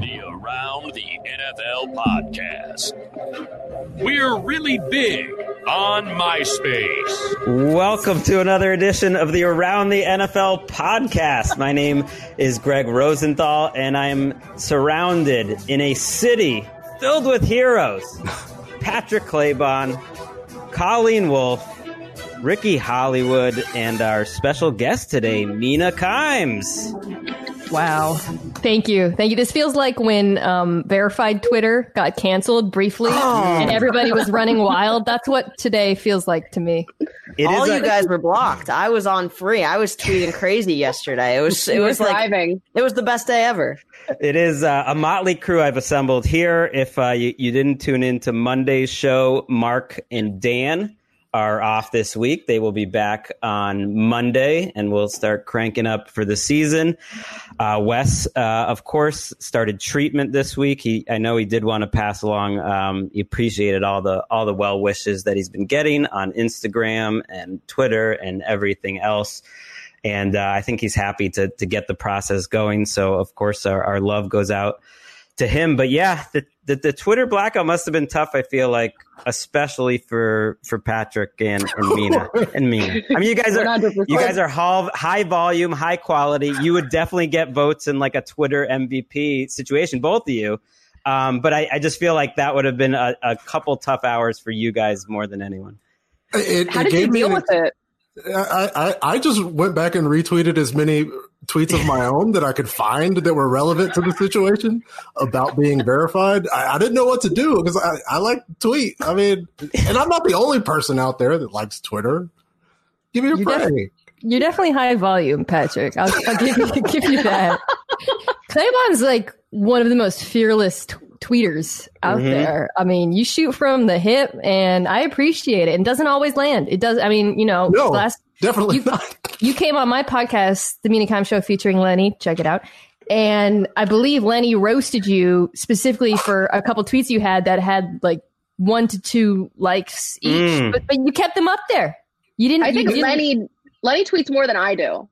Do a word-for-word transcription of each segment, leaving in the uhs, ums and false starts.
the Around the N F L podcast. We're really big on MySpace. Welcome to another edition of the Around the N F L podcast. My name is Greg Rosenthal, and I am surrounded in a city filled with heroes. Patrick Claybon, Colleen Wolfe, Ricky Hollywood, and our special guest today, Mina Kimes. Wow. Thank you. Thank you. This feels like when um, verified Twitter got canceled briefly oh. and everybody was running wild. That's what today feels like to me. It All you a- guys were blocked. I was on free. I was tweeting crazy yesterday. It was it was like driving. It was the best day ever. It is uh, a motley crew I've assembled here. If uh, you, you didn't tune in to Monday's show, Mark and Dan are off this week. They will be back on Monday, and we'll start cranking up for the season. Uh, Wes, uh, of course, started treatment this week. He, I know he did want to pass along. Um, he appreciated all the all the well wishes that he's been getting on Instagram and Twitter and everything else. And uh, I think he's happy to to get the process going. So, of course, our, our love goes out to him. But yeah, the, the the Twitter blackout must have been tough, I feel like, especially for for Patrick and, and Mina and Mina. I mean, you guys are one hundred percent. You guys are high, high volume, high quality. You would definitely get votes in like a Twitter M V P situation, both of you. Um, but I, I just feel like that would have been a, a couple tough hours for you guys more than anyone. It, How it did you deal with it? I, I, I just went back and retweeted as many tweets of my own that I could find that were relevant to the situation about being verified. I, I didn't know what to do because I, I like to tweet. I mean, and I'm not the only person out there that likes Twitter. Give me a you're break. Def- you're definitely high volume, Patrick. I'll, I'll give, you, give you that. Claybon's like one of the most fearless t- tweeters out mm-hmm. there. I mean, you shoot from the hip, and I appreciate it. And doesn't always land. It does. I mean, you know, no, last definitely you, not. You came on my podcast, The Mina Kimes Show, featuring Lenny. Check it out. And I believe Lenny roasted you specifically for a couple tweets you had that had like one to two likes each, mm. but, but you kept them up there. You didn't. I think didn't, Lenny Lenny tweets more than I do.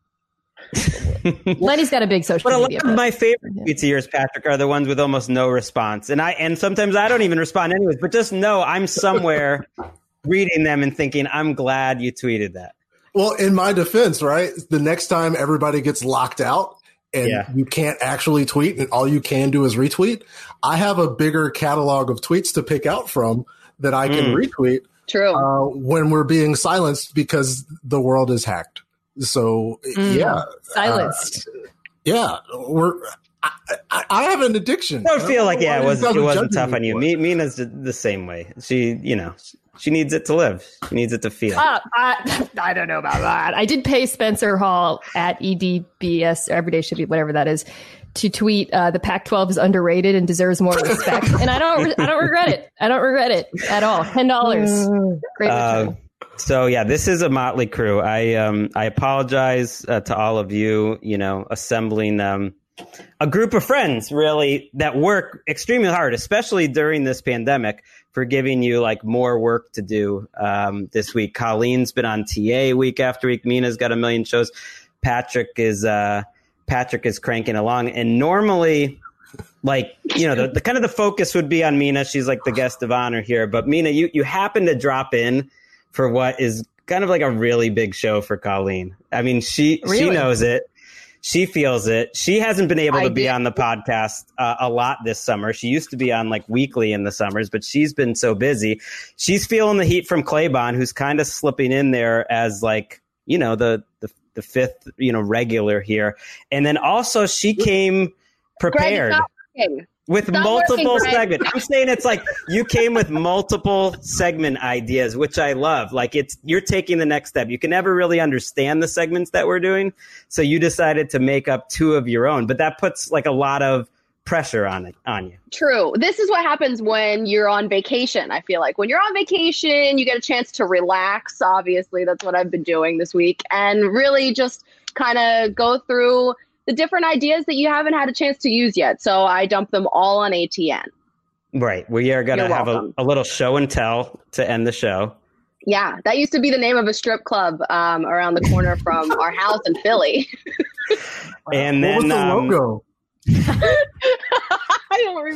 Lenny's got a big social but media. But a lot of my favorite yeah. tweets of yours, Patrick, are the ones with almost no response. And I and sometimes I don't even respond anyways, but just know I'm somewhere reading them and thinking, I'm glad you tweeted that. Well, in my defense, right, the next time everybody gets locked out and yeah. you can't actually tweet and all you can do is retweet, I have a bigger catalog of tweets to pick out from that I can mm. retweet. True. Uh, when we're being silenced because the world is hacked. So, mm. yeah. Silenced. Uh, yeah. We're. I, I, I have an addiction. I don't feel like, yeah, it, was, it wasn't tough on you. Me, Mina's the, the same way. She, you know, she needs it to live. She needs it to feel. Uh, I, I don't know about that. I did pay Spencer Hall at E D B S, Everyday Should Be, whatever that is, to tweet uh, the Pac twelve is underrated and deserves more respect. And I don't I don't regret it. I don't regret it at all. ten dollars. Great return. Uh, so, yeah, this is a motley crew. I um I apologize uh, to all of you, you know, assembling um, a group of friends, really, that work extremely hard, especially during this pandemic, for giving you like more work to do um, this week. Colleen's been on T A week after week. Mina's got a million shows. Patrick is uh, Patrick is cranking along. And normally, like, you know, the, the kind of the focus would be on Mina. She's like the guest of honor here. But Mina, you, you happen to drop in for what is kind of like a really big show for Colleen. I mean, she really? she knows it. She feels it. She hasn't been able to I be did. on the podcast uh, a lot this summer. She used to be on like weekly in the summers, but she's been so busy. She's feeling the heat from Claybon, who's kind of slipping in there as like, you know, the, the, the fifth, you know, regular here. And then also she came prepared. Greg, with Stop multiple working, segments. I'm saying it's like you came with multiple segment ideas, which I love. Like it's you're taking the next step. You can never really understand the segments that we're doing, so you decided to make up two of your own. But that puts like a lot of pressure on it on you. True. This is what happens when you're on vacation. I feel like when you're on vacation, you get a chance to relax. Obviously, that's what I've been doing this week, and really just kind of go through the different ideas that you haven't had a chance to use yet. So I dump them all on A T N. Right. We are going to have a, a little show and tell to end the show. Yeah. That used to be the name of a strip club um, around the corner from our house in Philly. And then what was the um, logo?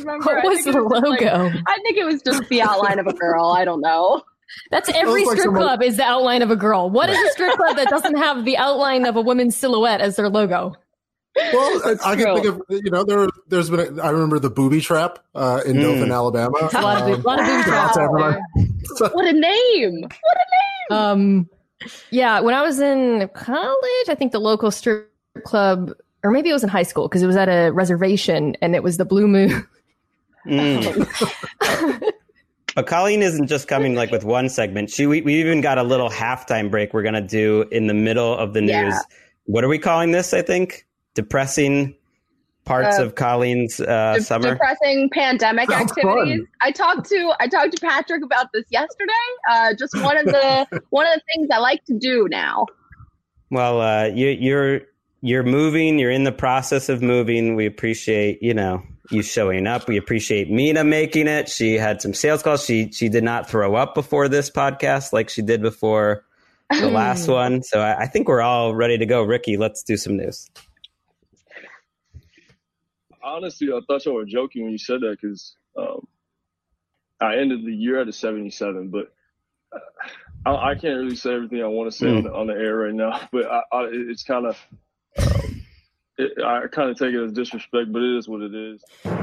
remember. What I was think the it was just, logo? like- I think it was just the outline of a girl. I don't know. That's every like strip someone- club is the outline of a girl. What is a strip club that doesn't have the outline of a woman's silhouette as their logo? Well, I, I can true. think of, you know, there, there's been, a, I remember the Booby Trap uh, in Mm. Dothan, Alabama. A lot of, Um, boob- lot of booby shout out traps to out everyone. there. What a name! What a name! Um, yeah, when I was in college, I think the local strip club, or maybe it was in high school because it was at a reservation and it was the Blue Moon. Mm. But Colleen isn't just coming like with one segment. She we, we even got a little halftime break we're gonna do in the middle of the news. Yeah. What are we calling this? I think depressing parts Uh, of Colleen's uh, De- summer. depressing pandemic Sounds activities. fun. I talked to I talked to Patrick about this yesterday. Uh, just one of the one of the things I like to do now. Well, uh, you, you're you're moving. You're in the process of moving. We appreciate you know you showing up. We appreciate Mina making it. She had some sales calls. She she did not throw up before this podcast like she did before the last one. So I, I think we're all ready to go. Ricky, let's do some news. Honestly, I thought y'all were joking when you said that because um, I ended the year at a seventy-seven, but uh, I, I can't really say everything I want to say Mm. on, the, on the air right now. But I, I, it's kind of, um, it, I kind of take it as disrespect, but it is what it is.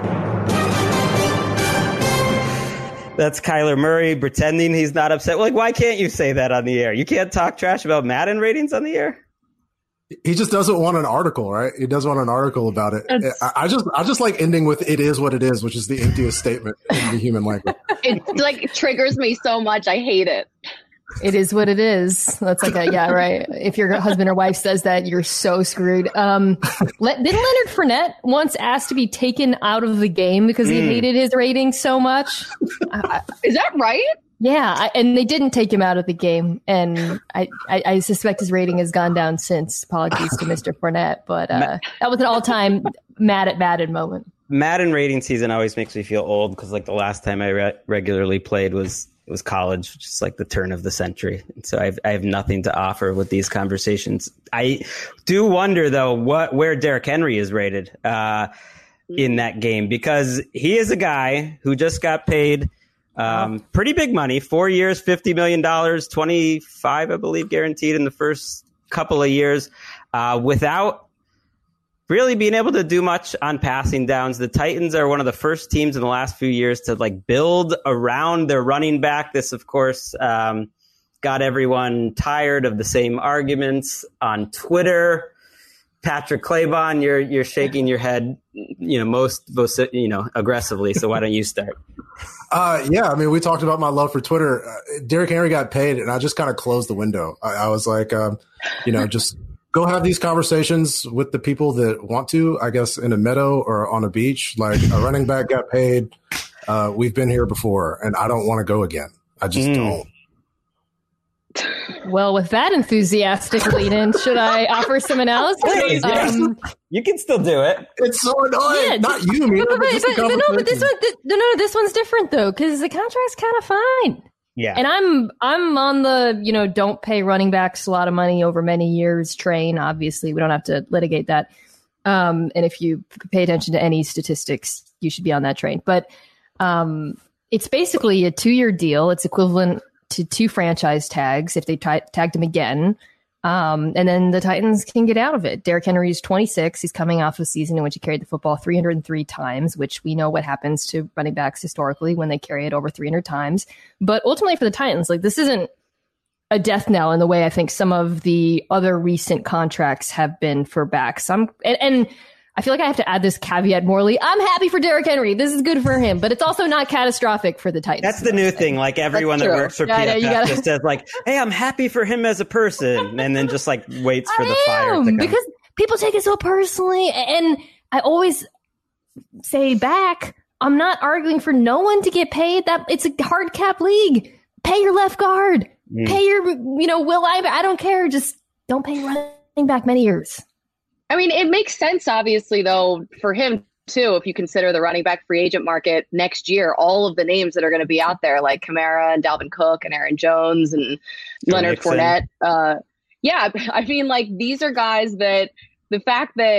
That's Kyler Murray pretending he's not upset. Like, why can't you say that on the air? You can't talk trash about Madden ratings on the air? He just doesn't want an article, right? He doesn't want an article about it. It's- I, I just, I just like ending with "it is what it is," which is the emptiest statement in the human language. It like triggers me so much. I hate it. It is what it is. That's like a, yeah, right. If your husband or wife says that, you're so screwed. Um, Le- didn't Leonard Fournette once ask to be taken out of the game because he Mm. hated his ratings so much? I, I, Is that right? yeah, I, and they didn't take him out of the game, and I, I, I suspect his rating has gone down since. Apologies to Mister Fournette, but uh, that was an all-time mad at Madden moment. Madden rating season always makes me feel old because, like, the last time I re- regularly played was it was college, which is like the turn of the century. And so I've I have nothing to offer with these conversations. I do wonder though what where Derrick Henry is rated uh, in that game because he is a guy who just got paid um, pretty big money, four years, fifty million dollars, twenty-five, I believe, guaranteed in the first couple of years, uh, without really being able to do much on passing downs. The Titans are one of the first teams in the last few years to like build around their running back. This, of course, um, got everyone tired of the same arguments on Twitter. Patrick Claybon, you're you're shaking your head, you know, most, most you know, aggressively. So why don't you start? Uh, yeah, I mean, we talked about my love for Twitter. Uh, Derrick Henry got paid, and I just kind of closed the window. I, I was like, um, you know, just go have these conversations with the people that want to, I guess, in a meadow or on a beach. Like a running back got paid. Uh, we've been here before, and I don't want to go again. I just Mm. don't. Well, with that enthusiastic lead-in, should I offer some analysis? Please, yes. Um, You can still do it. It's so annoying. Yeah, Not you, Mina, but, but but, just the but, but no, but this conversation. one, th- no, no, this one's different though because the contract's kind of fine. Yeah. And I'm I'm on the, you know, don't pay running backs a lot of money over many years train. Obviously, we don't have to litigate that. Um, and if you pay attention to any statistics, you should be on that train. But um, it's basically a two-year deal. It's equivalent to two franchise tags if they t- tagged him again. Um, and then the Titans can get out of it. Derrick Henry is twenty-six. He's coming off a season in which he carried the football three hundred three times, which we know what happens to running backs historically when they carry it over three hundred times. But ultimately for the Titans, like this isn't a death knell in the way I think some of the other recent contracts have been for backs. I'm, and, and I feel like I have to add this caveat, Morley. I'm happy for Derrick Henry. This is good for him, but it's also not catastrophic for the Titans. That's the new thing. Like everyone that true. works for Yeah, I know, P F F you gotta- just says like, hey, I'm happy for him as a person. And then just like waits for the I fire to am, come. because people take it so personally. And I always say back, I'm not arguing for no one to get paid. That it's a hard cap league. Pay your left guard. Mm. Pay your, you know, Will I, I don't care. Just don't pay running back many years. I mean, it makes sense, obviously, though, for him, too, if you consider the running back free agent market next year, all of the names that are going to be out there, like Kamara and Dalvin Cook and Aaron Jones and Joe Leonard Mixon. Fournette. Uh, yeah, I mean, like, these are guys that the fact that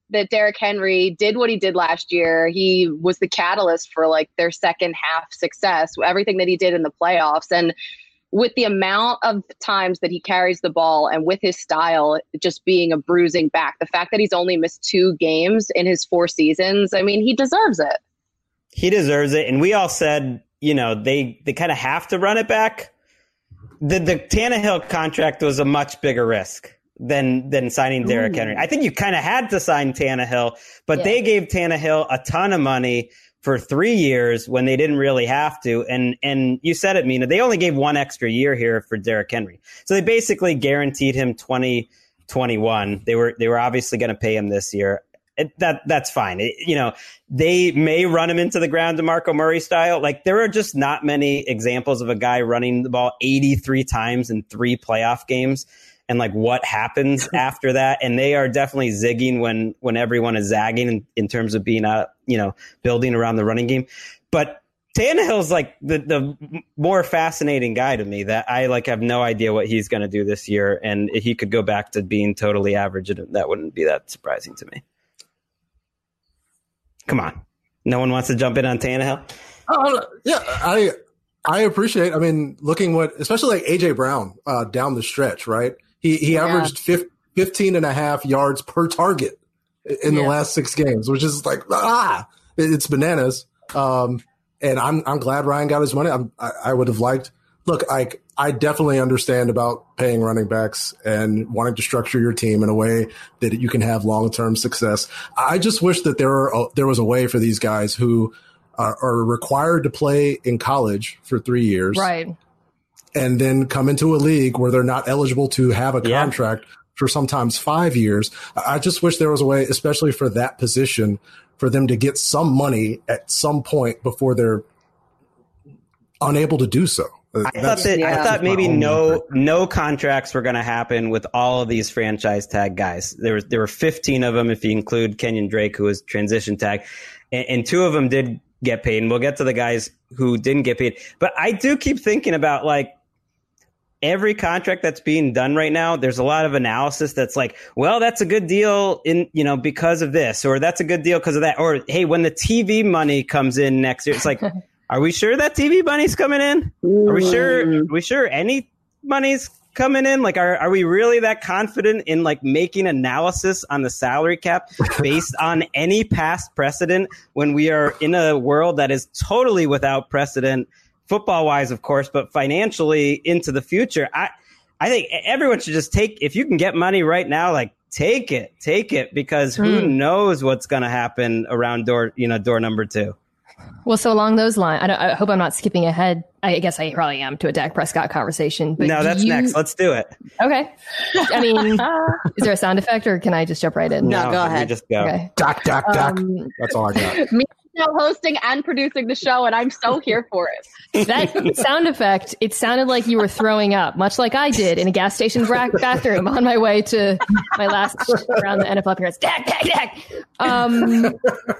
that Derrick Henry did what he did last year. He was the catalyst for like their second half success, everything that he did in the playoffs. And with the amount of times that he carries the ball and with his style just being a bruising back, the fact that he's only missed two games in his four seasons, I mean, he deserves it. He deserves it. And we all said, you know, they, they kind of have to run it back. The the Tannehill contract was a much bigger risk than than signing Derrick Henry. I think you kind of had to sign Tannehill, but yeah. they gave Tannehill a ton of money for three years when they didn't really have to. And and you said it, Mina, they only gave one extra year here for Derrick Henry. So they basically guaranteed him twenty twenty-one. They were they were obviously going to pay him this year. It, that that's fine. It, you know, they may run him into the ground DeMarco Murray style. Like there are just not many examples of a guy running the ball eighty-three times in three playoff games. And like what happens after that. And they are definitely zigging when, when everyone is zagging in, in terms of being, uh, you know, building around the running game. But Tannehill's like the, the more fascinating guy to me that I like have no idea what he's going to do this year. And he could go back to being totally average. And that wouldn't be that surprising to me. Come on. No one wants to jump in on Tannehill? Oh, yeah, I, I appreciate, I mean, looking what, especially like A J Brown uh, down the stretch, right? He he yeah. averaged fifteen and a half yards per target in yeah. the last six games, which is like, ah, it's bananas. Um, and I'm I'm glad Ryan got his money. I'm, I, I would have liked, look, I, I definitely understand about paying running backs and wanting to structure your team in a way that you can have long-term success. I just wish that there were a, there was a way for these guys who are, are required to play in college for three years. Right. And then come into a league where they're not eligible to have a yeah. contract for sometimes five years. I just wish there was a way, especially for that position, for them to get some money at some point before they're unable to do so. I That's, thought that yeah. I thought maybe no no contracts were going to happen with all of these franchise tag guys. There was there were fifteen of them if you include Kenyon Drake, who was transition tag, and, and two of them did get paid. And we'll get to the guys who didn't get paid. But I do keep thinking about like. Every contract that's being done right now, there's a lot of analysis that's like, well, that's a good deal in, you know, because of this, or that's a good deal because of that. Or, hey, when the T V money comes in next year, it's like, are we sure that T V money's coming in? Are we sure, are we sure any money's coming in? Like, are, are we really that confident in like making analysis on the salary cap based on any past precedent when we are in a world that is totally without precedent? Football wise, of course, but financially into the future, I, I think everyone should just take, if you can get money right now, like take it, take it, because who mm. knows what's going to happen around door, you know, door number two. Well, so along those lines, I, don't, I hope I'm not skipping ahead. I guess I probably am to a Dak Prescott conversation. But no, that's you... next. Let's do it. Okay. I mean, is there a sound effect or can I just jump right in? No, no go ahead. Just go. Okay. Dak, Dak, Dak. Um, that's all I got. Me now hosting and producing the show, and I'm so here for it. That sound effect, it sounded like you were throwing up, much like I did in a gas station bra- bathroom on my way to my last around the N F L appearance. Dak, Dak, Dak. Um,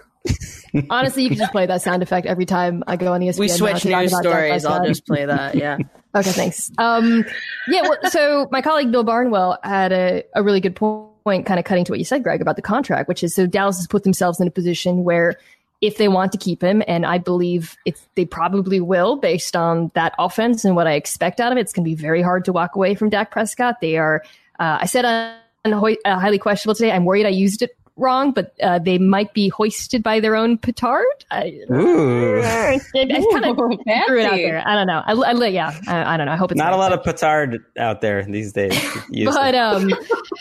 honestly, you can just play that sound effect every time I go on E S P N. We switch news stories. I'll just play that. Yeah. Okay, thanks. Um, yeah, well, so my colleague Bill Barnwell had a, a really good point, kind of cutting to what you said, Greg, about the contract, which is so Dallas has put themselves in a position where if they want to keep him, and I believe it's, they probably will based on that offense and what I expect out of it, it's going to be very hard to walk away from Dak Prescott. They are, uh, I said on uh, highly questionable today. I'm worried I used it wrong, but uh, they might be hoisted by their own petard. I, Ooh. I, I kind of threw it out there. I don't know. I, I, yeah, I, I don't know. I hope it's not right, a lot but. of petard out there these days. But um,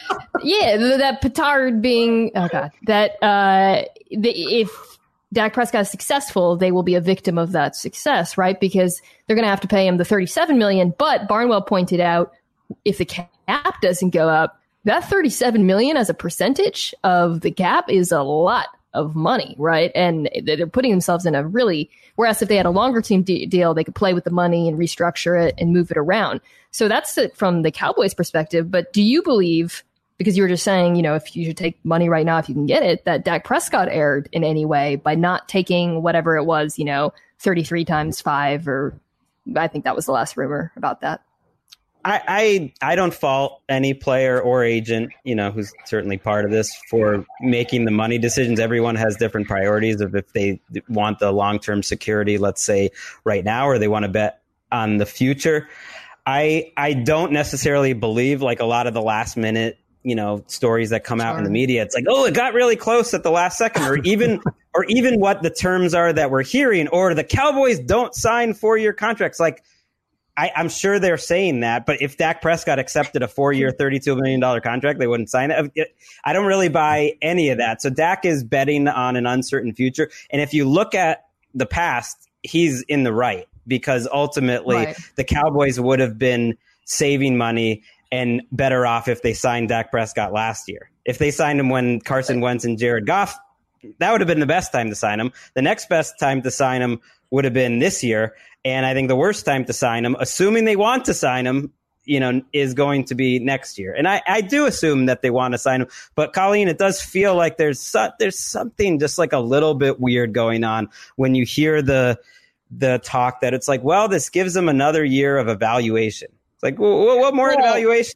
yeah, that petard being oh god, that uh, the, if Dak Prescott is successful, they will be a victim of that success, right? Because they're going to have to pay him the thirty-seven million dollars. But Barnwell pointed out, if the cap doesn't go up, that thirty-seven million dollars as a percentage of the cap is a lot of money, right? And they're putting themselves in a really, whereas if they had a longer team de- deal, they could play with the money and restructure it and move it around. So that's it from the Cowboys' perspective. But do you believe, because you were just saying, you know, if you should take money right now, if you can get it, that Dak Prescott erred in any way by not taking whatever it was, you know, thirty-three times five, or I think that was the last rumor about that. I, I I don't fault any player or agent, you know, who's certainly part of this for making the money decisions. Everyone has different priorities of if they want the long-term security, let's say right now, or they want to bet on the future. I I don't necessarily believe like a lot of the last minute, you know, stories that come out sure. in the media. It's like, oh, it got really close at the last second, or even or even what the terms are that we're hearing, or the Cowboys don't sign four-year contracts. Like, I, I'm sure they're saying that, but if Dak Prescott accepted a four-year, thirty-two million dollars contract, they wouldn't sign it. I don't really buy any of that. So Dak is betting on an uncertain future. And if you look at the past, he's in the right, because ultimately right. the Cowboys would have been saving money and better off if they signed Dak Prescott last year. If they signed him when Carson Wentz and Jared Goff, that would have been the best time to sign him. The next best time to sign him would have been this year. And I think the worst time to sign him, assuming they want to sign him, you know, is going to be next year. And I, I do assume that they want to sign him. But Colleen, it does feel like there's so, there's something just like a little bit weird going on when you hear the the talk that it's like, well, this gives them another year of evaluation. It's like, well, what more well, evaluation?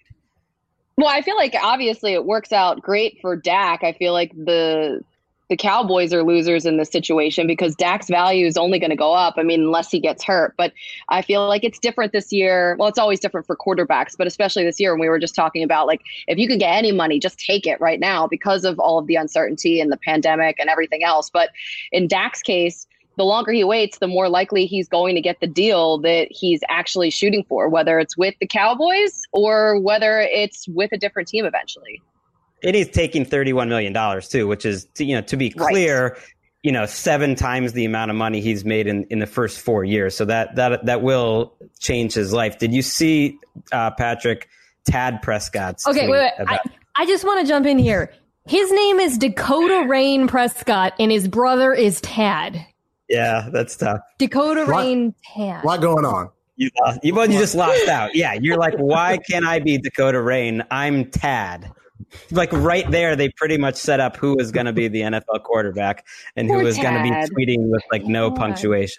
Well, I feel like obviously it works out great for Dak. I feel like the the Cowboys are losers in this situation because Dak's value is only going to go up. I mean, unless he gets hurt. But I feel like it's different this year. Well, it's always different for quarterbacks, but especially this year when we were just talking about, like, if you could get any money, just take it right now because of all of the uncertainty and the pandemic and everything else. But in Dak's case, the longer he waits, the more likely he's going to get the deal that he's actually shooting for, whether it's with the Cowboys or whether it's with a different team eventually. And he's taking thirty-one million dollars too, which is, you know, to be clear, right. you know, seven times the amount of money he's made in, in the first four years. So that that that will change his life. Did you see, uh, Patrick, Tad Prescott's Okay, wait, wait. I, I just want to jump in here. His name is Dakota Rain Prescott, and his brother is Tad. Yeah, that's tough. Dakota Rain Tad. A lot going on. You, lost, you, you just lost out. Yeah, you're like, why can't I be Dakota Rain? I'm Tad. Like right there, they pretty much set up who is going to be the N F L quarterback and Poor who is going to be tweeting with like no God. punctuation.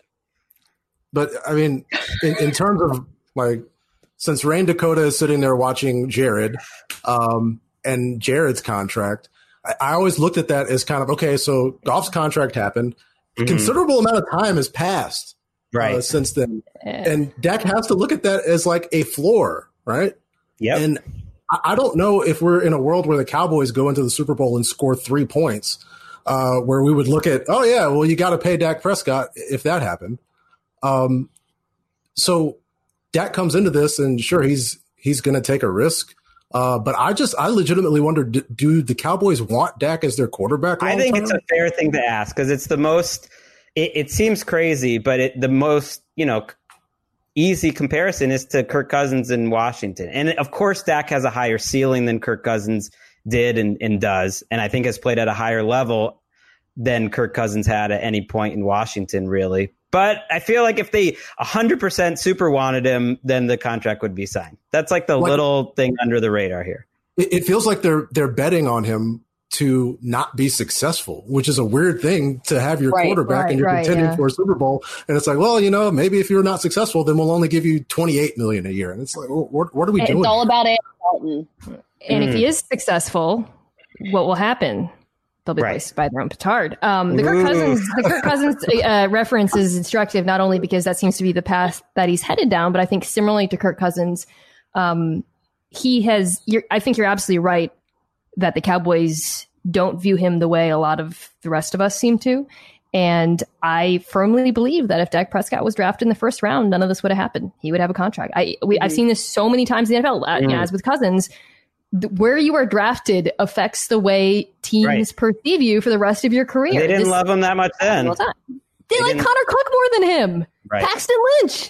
But I mean, in, in terms of like, since Rain Dakota is sitting there watching Jared um, and Jared's contract, I, I always looked at that as kind of, okay, so Goff's contract happened. A mm-hmm. considerable amount of time has passed right. uh, since then. And Dak has to look at that as like a floor, right? Yeah. And I don't know if we're in a world where the Cowboys go into the Super Bowl and score three points, uh, where we would look at, oh, yeah, well, you got to pay Dak Prescott if that happened. Um, so Dak comes into this, and sure, he's he's going to take a risk. Uh, but I just I legitimately wonder, do, do the Cowboys want Dak as their quarterback? I think time? It's a fair thing to ask because it's the most it, it seems crazy, but it, the most, you know, easy comparison is to Kirk Cousins in Washington. And of course, Dak has a higher ceiling than Kirk Cousins did and, and does. And I think has played at a higher level than Kirk Cousins had at any point in Washington, really. But I feel like if they one hundred percent super wanted him, then the contract would be signed. That's like the like, little thing under the radar here. It, it feels like they're they're betting on him to not be successful, which is a weird thing to have your right, quarterback right, and you're right, contending yeah. for a Super Bowl. And it's like, well, you know, maybe if you're not successful, then we'll only give you twenty-eight million dollars a year. And it's like, well, what, what are we it's doing? It's all about Andy Dalton. And mm. if he is successful, what will happen? They'll be placed right. by their own petard. Um, the Kirk Cousins, the Kirk Cousins uh, reference is instructive, not only because that seems to be the path that he's headed down, but I think similarly to Kirk Cousins, um, he has, you're, I think you're absolutely right that the Cowboys don't view him the way a lot of the rest of us seem to. And I firmly believe that if Dak Prescott was drafted in the first round, none of this would have happened. He would have a contract. I, we, mm-hmm. I've seen this so many times in the N F L, mm-hmm. as with Cousins. Th- where you are drafted affects the way teams right. perceive you for the rest of your career. They didn't this, love him that much then. They, they like Connor Cook more than him. Right. Paxton Lynch.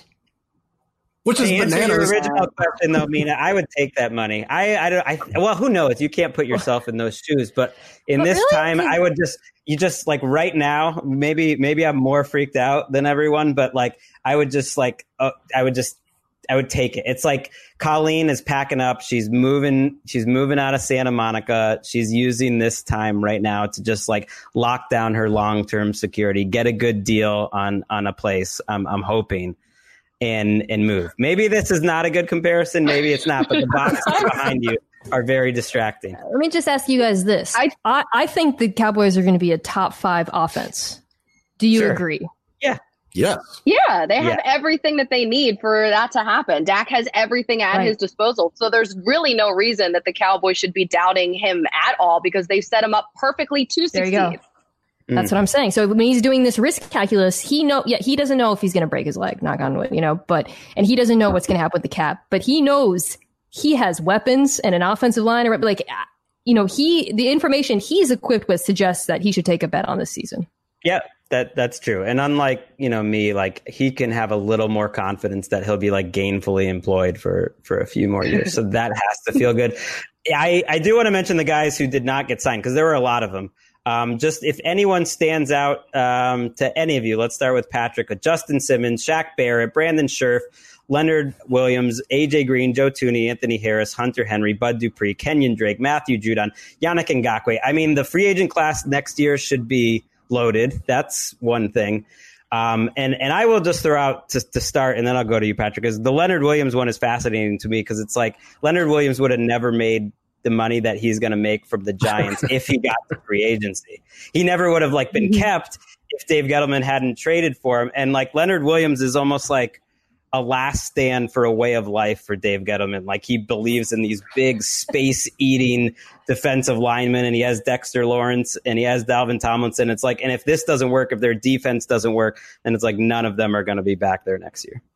Which is to answer bananas. your original question, though, Mina, I would take that money. I, I don't. I well, who knows? You can't put yourself in those shoes. But in but this really? time, I would just. You just like right now. Maybe maybe I'm more freaked out than everyone, but like I would just like uh, I would just I would take it. It's like Colleen is packing up. She's moving. She's moving out of Santa Monica. She's using this time right now to just like lock down her long term security, get a good deal on on a place. I'm I'm hoping. and and move. Maybe this is not a good comparison. Maybe it's not, but the boxes behind you are very distracting. Let me just ask you guys this. I I, I think the Cowboys are going to be a top five offense. Do you Sure. agree? Yeah. Yes. Yeah, they have Yeah. everything that they need for that to happen. Dak has everything at Right. his disposal. So there's really no reason that the Cowboys should be doubting him at all because they set him up perfectly to There succeed. you go. That's what I'm saying. So when he's doing this risk calculus, he know yeah, he doesn't know if he's going to break his leg, knock on wood, you know, but and he doesn't know what's going to happen with the cap, but he knows he has weapons and an offensive line, or like, you know, he the information he's equipped with suggests that he should take a bet on this season. Yeah, that that's true. And unlike, you know, me, like he can have a little more confidence that he'll be like gainfully employed for for a few more years. So that has to feel good. I, I do want to mention the guys who did not get signed because there were a lot of them. Um, just if anyone stands out um, to any of you, let's start with Patrick, with Justin Simmons, Shaq Barrett, Brandon Scherf, Leonard Williams, A J Green, Joe Thuney, Anthony Harris, Hunter Henry, Bud Dupree, Kenyon Drake, Matthew Judon, Yannick Ngakoue. I mean, the free agent class next year should be loaded. That's one thing. Um, and, and I will just throw out to, to start, and then I'll go to you, Patrick, because the Leonard Williams one is fascinating to me because it's like Leonard Williams would have never made the money that he's going to make from the Giants if he got the free agency. He never would have like been kept if Dave Gettleman hadn't traded for him. And like Leonard Williams is almost like a last stand for a way of life for Dave Gettleman. Like he believes in these big space eating defensive linemen, and he has Dexter Lawrence and he has Dalvin Tomlinson. It's like, and if this doesn't work, if their defense doesn't work, then it's like none of them are going to be back there next year.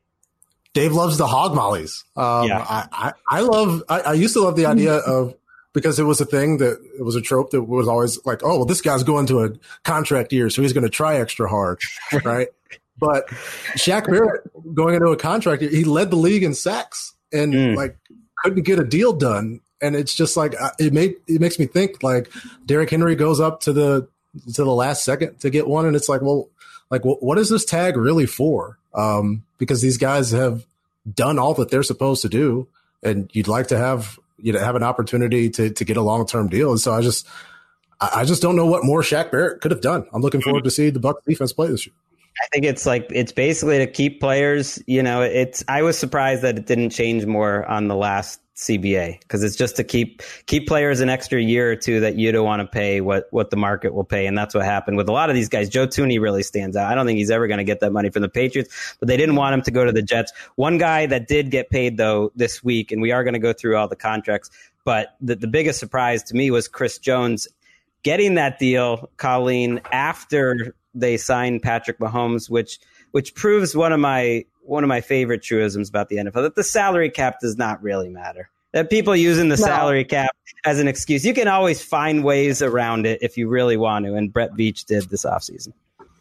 Dave loves the hog mollies. Um, Yeah. I, I, I love, I, I used to love the idea of, because it was a thing that it was a trope that was always like, oh, well, this guy's going to a contract year, so he's going to try extra hard. Right. But Shaq Barrett going into a contract year, he led the league in sacks and Mm. like couldn't get a deal done. And it's just like, uh, it made, it makes me think like Derrick Henry goes up to the, to the last second to get one. And it's like, well, like, what, what is this tag really for? Um, because these guys have done all that they're supposed to do, and you'd like to have, you know, have an opportunity to, to get a long-term deal. And so I just, I I just don't know what more Shaq Barrett could have done. I'm looking forward to see the Bucs defense play this year. I think it's like, it's basically to keep players, you know, it's, I was surprised that it didn't change more on the last C B A because it's just to keep, keep players an extra year or two that you don't want to pay what, what the market will pay. And that's what happened with a lot of these guys. Joe Thuney really stands out. I don't think he's ever going to get that money from the Patriots, but they didn't want him to go to the Jets. One guy that did get paid though this week, and we are going to go through all the contracts, but the, the biggest surprise to me was Chris Jones getting that deal, Colleen, after they signed Patrick Mahomes, which which proves one of my one of my favorite truisms about the N F L, that the salary cap does not really matter. That people using the No. salary cap as an excuse, you can always find ways around it if you really want to, and Brett Veach did this offseason.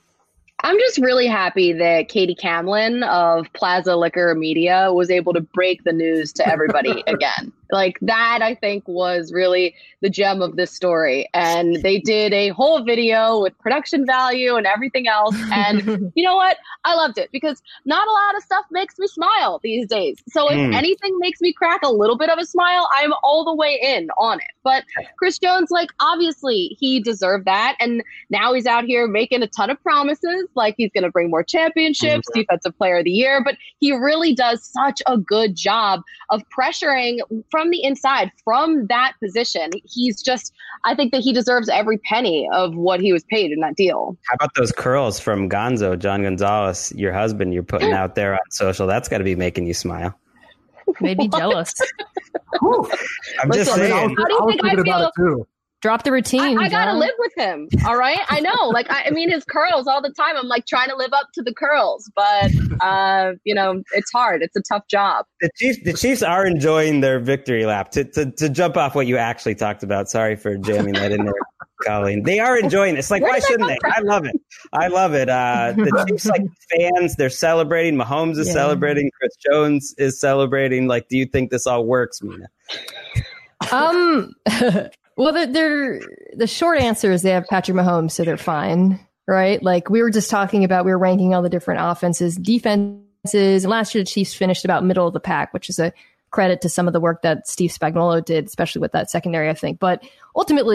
I'm just really happy that Katie Camlin of Plaza Liquor Media was able to break the news to everybody again. Like that, I think, was really the gem of this story. And they did a whole video with production value and everything else. And you know what? I loved it because not a lot of stuff makes me smile these days. So if Mm. anything makes me crack a little bit of a smile, I'm all the way in on it. But Chris Jones, like, obviously he deserved that. And now he's out here making a ton of promises, like he's going to bring more championships, Mhm. defensive player of the year. But he really does such a good job of pressuring from the inside, from that position. He's just, I think that he deserves every penny of what he was paid in that deal. How about those curls from Gonzo, John Gonzalez, your husband, you're putting out there on social? That's got to be making you smile. Made me jealous. I'm just Listen, I mean, I saying. was, How do you I was think I thinking about it too. Drop the routine. I, I gotta John. live with him. All right. I know. Like, I, I mean, his curls all the time. I'm like trying to live up to the curls, but, uh, you know, it's hard. It's a tough job. The Chiefs, the Chiefs are enjoying their victory lap. To, to to jump off what you actually talked about, sorry for jamming that in there, Colleen. They are enjoying it. It's like, Where why did that shouldn't come they? I love it. I love it. Uh, the Chiefs, like fans, they're celebrating. Mahomes is Yeah. celebrating. Chris Jones is celebrating. Like, do you think this all works, Mina? Um, well, they're, they're, the short answer is they have Patrick Mahomes, so they're fine, right? Like we were just talking about, we were ranking all the different offenses, defenses, and last year the Chiefs finished about middle of the pack, which is a credit to some of the work that Steve Spagnuolo did, especially with that secondary, I think. But ultimately,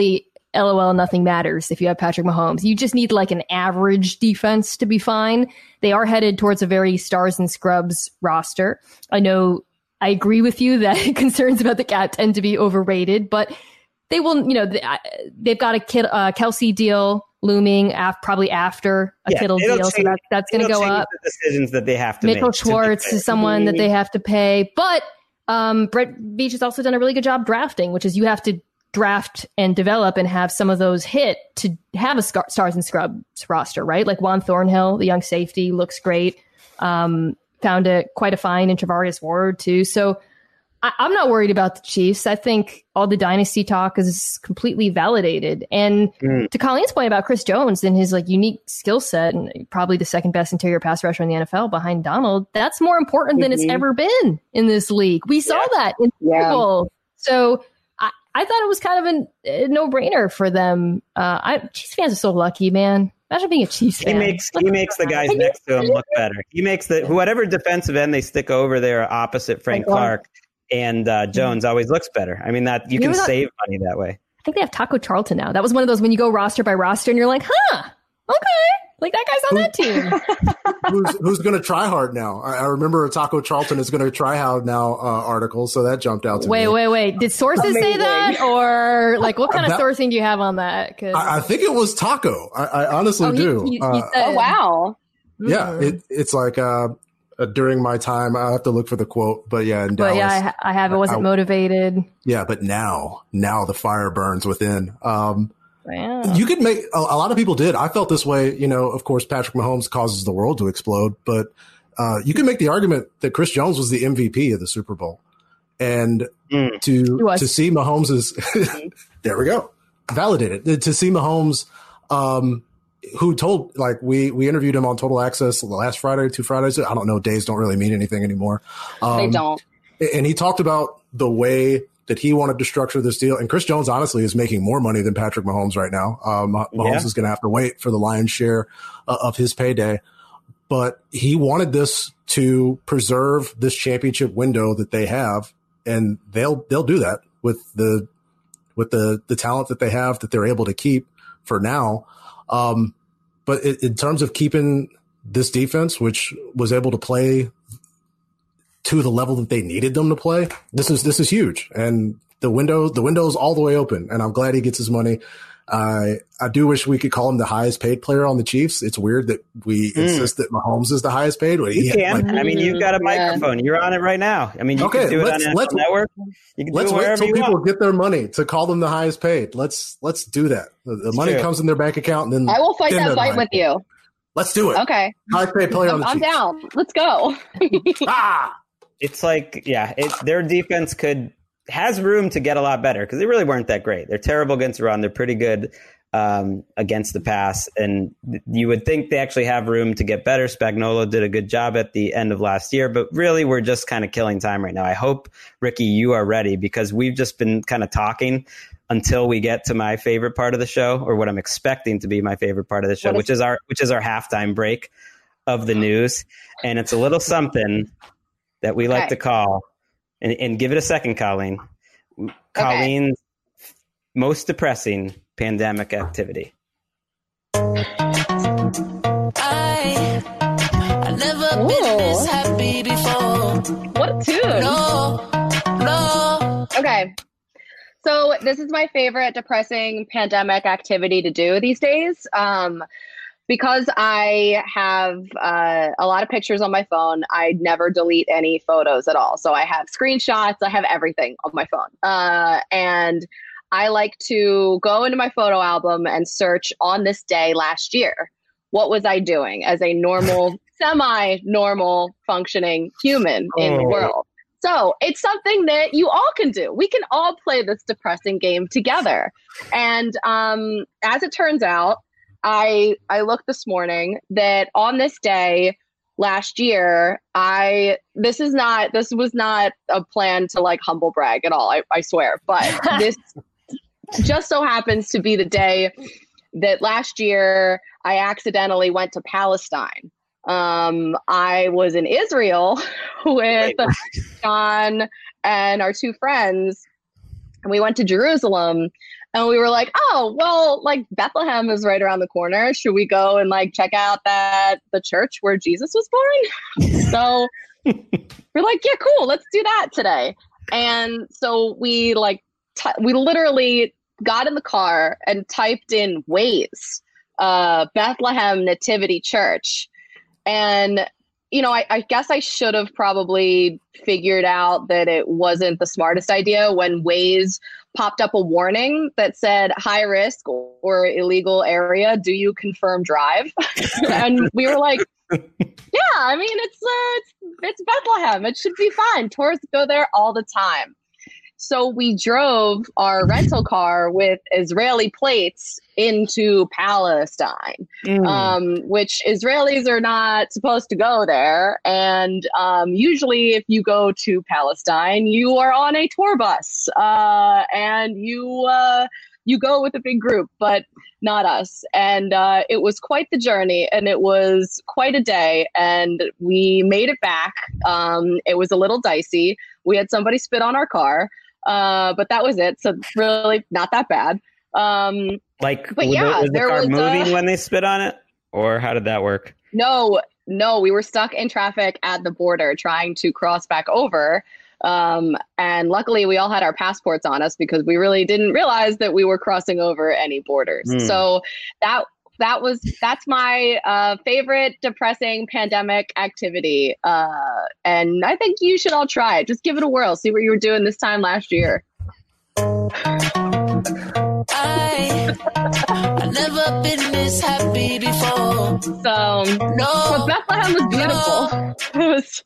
LOL, nothing matters if you have Patrick Mahomes. You just need like an average defense to be fine. They are headed towards a very stars and scrubs roster. I know I agree with you that concerns about the cap tend to be overrated, but they will, you know, they've got a Kid, uh, Kelsey deal looming af- probably after a yeah, Kittle deal. Change, so that, that's going to go up. The decisions that they have to Mitchell make. Schwartz is someone that they have to pay, but um, Brett Beach has also done a really good job drafting, which is you have to draft and develop and have some of those hit to have a scar- stars and scrubs roster, right? Like Juan Thornhill, the young safety, looks great. Um, found a quite a find in Travarius Ward too. So I- I'm not worried about the Chiefs. I think all the dynasty talk is completely validated. And mm. to Colleen's point about Chris Jones and his like unique skill set and probably the second best interior pass rusher in the N F L behind Donald, that's more important mm-hmm. than it's ever been in this league. We saw yeah. that in the yeah. Super Bowl. So I thought it was kind of a, a no-brainer for them. Uh, I, Chiefs fans are so lucky, man. Imagine being a Chiefs fan. He makes he makes the guys next to him look better. He makes the whatever defensive end they stick over there opposite Frank Clark and uh, Jones always looks better. I mean that you, you can save money that way. I think they have Taco Charlton now. That was one of those when you go roster by roster and you're like, huh, okay. Like that guy's on that team. who's who's going to try hard now? I, I remember Taco Charlton is going to try hard now uh, article, so that jumped out to wait, me. Wait, wait, wait. Did sources Amazing. say that? Or like what kind of that, sourcing do you have on that? Cause... I, I think it was Taco. I, I honestly oh, he, do. He, he uh, oh, wow. Yeah, mm. it, it's like uh, uh, during my time, I have to look for the quote, but yeah, in but Dallas. yeah, I, I have it. Wasn't I, motivated. Yeah, but now, now the fire burns within. Um, Yeah. You could make a, a lot of people did. I felt this way. You know, of course, Patrick Mahomes causes the world to explode, but uh, you can make the argument that Chris Jones was the M V P of the Super Bowl, and mm. to to see Mahomes's there we go, validated to see Mahomes, um, who told like we we interviewed him on Total Access last Friday, two Fridays. I don't know, days don't really mean anything anymore. Um, they don't, and he talked about the way that he wanted to structure this deal. And Chris Jones, honestly, is making more money than Patrick Mahomes right now. Um, Mahomes yeah. is going to have to wait for the lion's share uh, of his payday. But he wanted this to preserve this championship window that they have, and they'll they'll do that with the with the the talent that they have that they're able to keep for now. Um, but it, in terms of keeping this defense, which was able to play to the level that they needed them to play, this is this is huge, and the window the window's all the way open. And I'm glad he gets his money. I I do wish we could call him the highest paid player on the Chiefs. It's weird that we mm. insist that Mahomes is the highest paid. You he, can. Like, I mean, you've got a microphone. Yeah. You're on it right now. I mean, you okay, can do it on let's, N F L Network. You can let's do it wait until people want. get their money to call them the highest paid. Let's let's do that. The, the money true. comes in their bank account, and then I will fight that fight with you. Let's do it. Okay, highest paid player on the I'm Chiefs. down. Let's go. ah. It's like, yeah, it, their defense could has room to get a lot better because they really weren't that great. They're terrible against the run. They're pretty good um, against the pass. And you would think they actually have room to get better. Spagnuolo did a good job at the end of last year, but really we're just kind of killing time right now. I hope, Ricky, you are ready because we've just been kind of talking until we get to my favorite part of the show, or what I'm expecting to be my favorite part of the show, which is our which is our halftime break of the news. And it's a little something that we okay. like to call, and, and give it a second, Colleen. Okay. Colleen's most depressing pandemic activity. I, I've never Ooh. been this happy before. What a tune. No, no. Okay. So this is my favorite depressing pandemic activity to do these days. Um, Because I have uh, a lot of pictures on my phone, I never delete any photos at all. So I have screenshots, I have everything on my phone. Uh, and I like to go into my photo album and search on this day last year. What was I doing as a normal, semi-normal functioning human in oh. the world? So it's something that you all can do. We can all play this depressing game together. And um, as it turns out, I I looked this morning that on this day last year, I this is not this was not a plan to like humble brag at all, I, I swear. But this just so happens to be the day that last year I accidentally went to Palestine. Um, I was in Israel with John and our two friends, and we went to Jerusalem. And we were like, oh, well, like Bethlehem is right around the corner. Should we go and like check out that the church where Jesus was born? So we're like, yeah, cool. Let's do that today. And so we like, t- we literally got in the car and typed in Waze, uh, Bethlehem Nativity Church. And, you know, I, I guess I should have probably figured out that it wasn't the smartest idea when Waze popped up a warning that said high risk or illegal area. Do you confirm drive? And we were like, yeah, I mean, it's, uh, it's it's Bethlehem. It should be fine. Tourists go there all the time. So we drove our rental car with Israeli plates into Palestine, mm. um, which Israelis are not supposed to go there. And um, usually if you go to Palestine, you are on a tour bus uh, and you uh, you go with a big group, but not us. And uh, it was quite the journey and it was quite a day. And we made it back. Um, it was a little dicey. We had somebody spit on our car. Uh, but that was it. So really not that bad. Um, like, but was, yeah, the, was the there car was moving uh, when they spit on it, or how did that work? No, no, we were stuck in traffic at the border trying to cross back over. Um, and luckily we all had our passports on us because we really didn't realize that we were crossing over any borders. Mm. So that That was that's my uh, favorite depressing pandemic activity, uh, and I think you should all try it. Just give it a whirl. See what you were doing this time last year. I I've never been this happy before. So no, but Bethlehem was beautiful. No. It was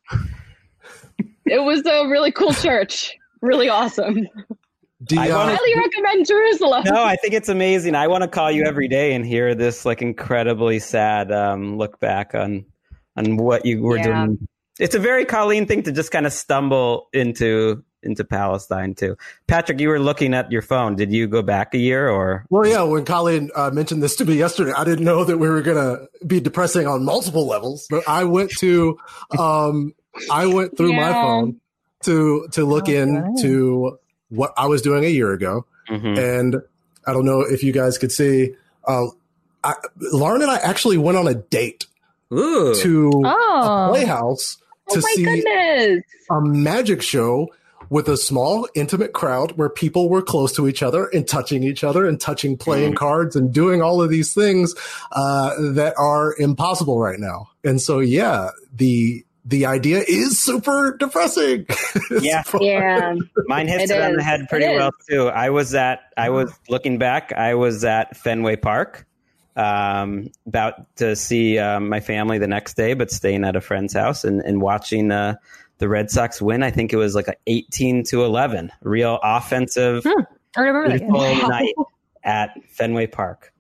it was a really cool church, really awesome. Do you, I uh, highly recommend Jerusalem. No, I think it's amazing. I want to call you every day and hear this like incredibly sad um, look back on on what you were yeah. doing. It's a very Colleen thing to just kind of stumble into into Palestine too. Patrick, you were looking at your phone. Did you go back a year or? Well, yeah. When Colleen uh, mentioned this to me yesterday, I didn't know that we were gonna be depressing on multiple levels. But I went to um, I went through yeah. my phone to to look oh, into. what I was doing a year ago. Mm-hmm. And I don't know if you guys could see, uh, I, Lauren and I actually went on a date Ooh. to oh. a playhouse to oh my see goodness. a magic show with a small, intimate crowd where people were close to each other and touching each other and touching playing mm. cards and doing all of these things uh, that are impossible right now. And so, yeah, the The idea is super depressing. Yeah, yeah. Mine hits it, it on the head pretty well too. I was at, I was looking back, I was at Fenway Park, um, about to see um, my family the next day, but staying at a friend's house and, and watching uh, the Red Sox win. I think it was like a eighteen to eleven, real offensive, hmm. I remember that wow. night at Fenway Park.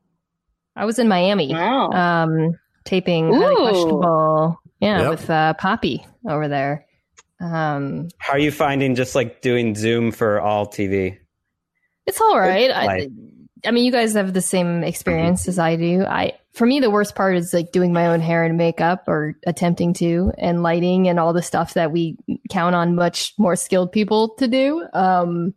I was in Miami, wow. um, taping Highly Questionable. Yeah, yep. with uh, Poppy over there. Um, How are you finding just like doing Zoom for all T V? It's all right. I, I mean, you guys have the same experience mm-hmm. as I do. I, for me, the worst part is like doing my own hair and makeup or attempting to, and lighting and all the stuff that we count on much more skilled people to do. Um,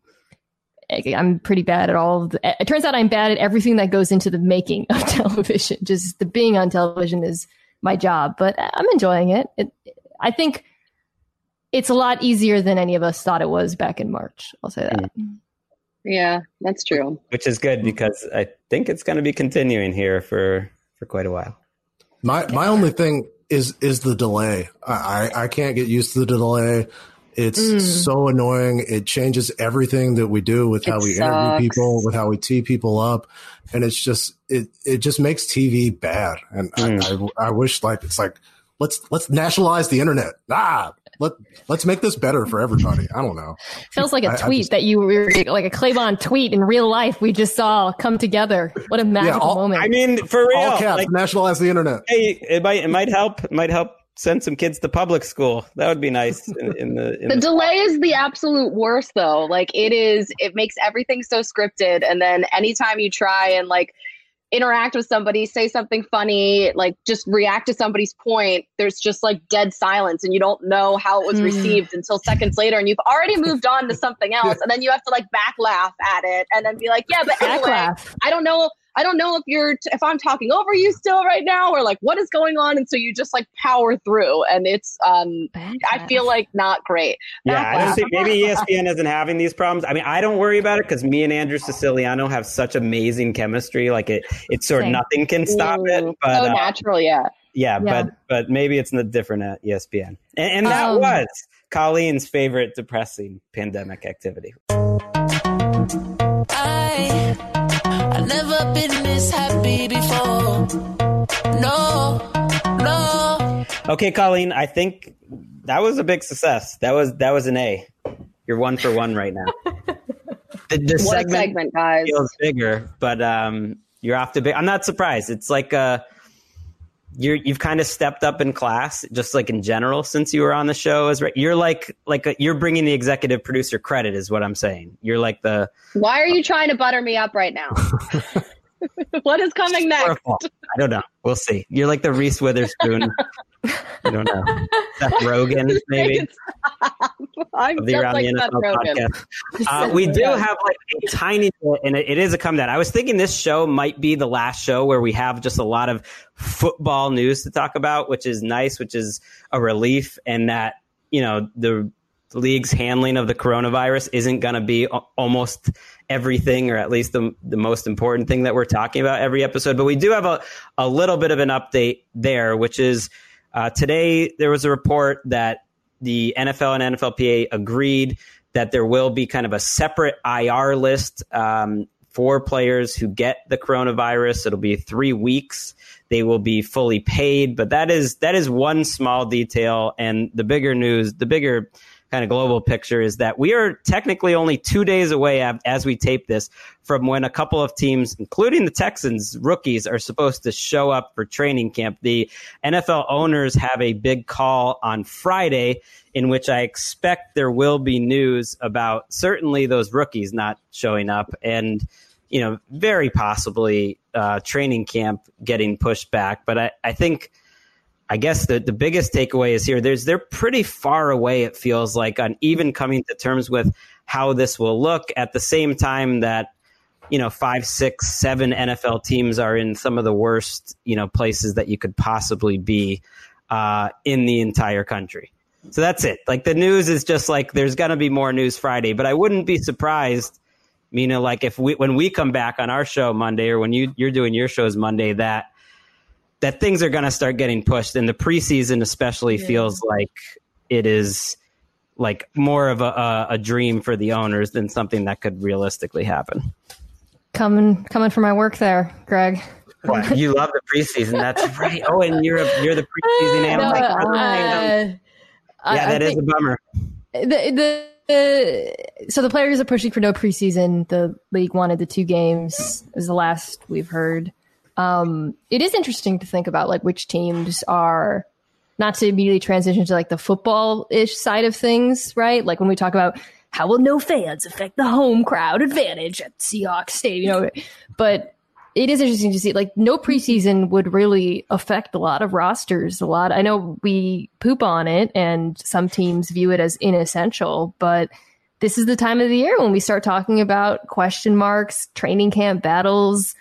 I'm pretty bad at all of the, it turns out I'm bad at everything that goes into the making of television. Just the being on television is my job, but I'm enjoying it. it. I think it's a lot easier than any of us thought it was back in March. I'll say that. Yeah, that's true. Which is good because I think it's going to be continuing here for, for quite a while. My my only thing is is the delay. I, I can't get used to the delay. It's mm. so annoying. It changes everything that we do with how it we sucks. interview people, with how we tee people up. And it's just, it, it just makes T V bad. And mm. I, I, I wish like, it's like, let's, let's nationalize the internet. Ah, let, let's make this better for everybody. I don't know. Feels like a I, tweet just, that you were like a Claybon tweet in real life. We just saw come together. What a magical yeah, all, moment. I mean, for real. All caps, like, nationalize the internet. Hey, it might, it might help. It might help. Send some kids to public school. That would be nice. In, in the in the, the delay is the absolute worst, though. Like it is, it makes everything so scripted, and then anytime you try and like interact with somebody, say something funny, like just react to somebody's point, there's just like dead silence and you don't know how it was received until seconds later and you've already moved on to something else. And then you have to like back laugh at it and then be like, yeah, but anyway, I don't know. I don't know if you're, t- if I'm talking over you still right now or like what is going on. And so you just like power through and it's, um, I feel like not great. Yeah. Back I don't laugh. think maybe E S P N isn't having these problems. I mean, I don't worry about it because me and Andrew Siciliano have such amazing chemistry. Like it, it's sort of Same. nothing can stop it. Mm, But, so uh, natural. Yeah. yeah, Yeah. but, but maybe it's not different at E S P N. And, and that Um, was Colleen's favorite depressing pandemic activity. I, I've never been this happy before. No, no. Okay, Colleen, I think that was a big success. That was that was an A. You're one for one right now. The, the What a segment segment, guys. feels bigger, but um, you're off to big. I'm not surprised. It's like uh, you're you've kind of stepped up in class, just like in general since you were on the show. As re- you're like like a, you're bringing the executive producer credit, is what I'm saying. You're like the Why are you trying to butter me up right now? What is coming next? Horrible. I don't know. We'll see. You're like the Reese Witherspoon. I don't know. Seth Rogen, maybe. I'm Of the just Around like the Seth N F L Rogen. podcast. Uh, we do have like a tiny bit, and it, it is a come down. I was thinking this show might be the last show where we have just a lot of football news to talk about, which is nice, which is a relief, and that, you know, the league's handling of the coronavirus isn't going to be a- almost everything, or at least the, the most important thing that we're talking about every episode. But we do have a, a little bit of an update there, which is uh, today there was a report that the N F L and N F L P A agreed that there will be kind of a separate I R list um, for players who get the coronavirus. It'll be three weeks. They will be fully paid, but that is that is one small detail. And the bigger news, the bigger kind of global picture is that we are technically only two days away as we tape this from when a couple of teams, including the Texans, rookies, are supposed to show up for training camp. The N F L owners have a big call on Friday in which I expect there will be news about certainly those rookies not showing up and, you know, very possibly uh, training camp getting pushed back. But I, I think I guess the, the biggest takeaway is here. There's they're pretty far away, it feels like, on even coming to terms with how this will look at the same time that, you know, five, six, seven N F L teams are in some of the worst, you know, places that you could possibly be uh, in the entire country. So that's it. Like the news is just like there's going to be more news Friday, but I wouldn't be surprised, you know, like if we when we come back on our show Monday or when you, you're doing your shows Monday, that that things are going to start getting pushed. And the preseason especially yeah. feels like it is like more of a, a, a dream for the owners than something that could realistically happen. Coming, coming for my work there, Greg. What? You love the preseason. That's right. Oh, and you're a, you're the preseason analyst. No, uh, yeah, I, that I is a bummer. The, the, uh, so the players are pushing for no preseason. The league wanted the two games is the last we've heard. Um, it is interesting to think about like which teams are not to immediately transition to like the football-ish side of things, right? Like when we talk about how will no fans affect the home crowd advantage at Seahawks Stadium, you know, but it is interesting to see like no preseason would really affect a lot of rosters. A lot. I know we poop on it and some teams view it as inessential, but this is the time of the year when we start talking about question marks, training camp battles,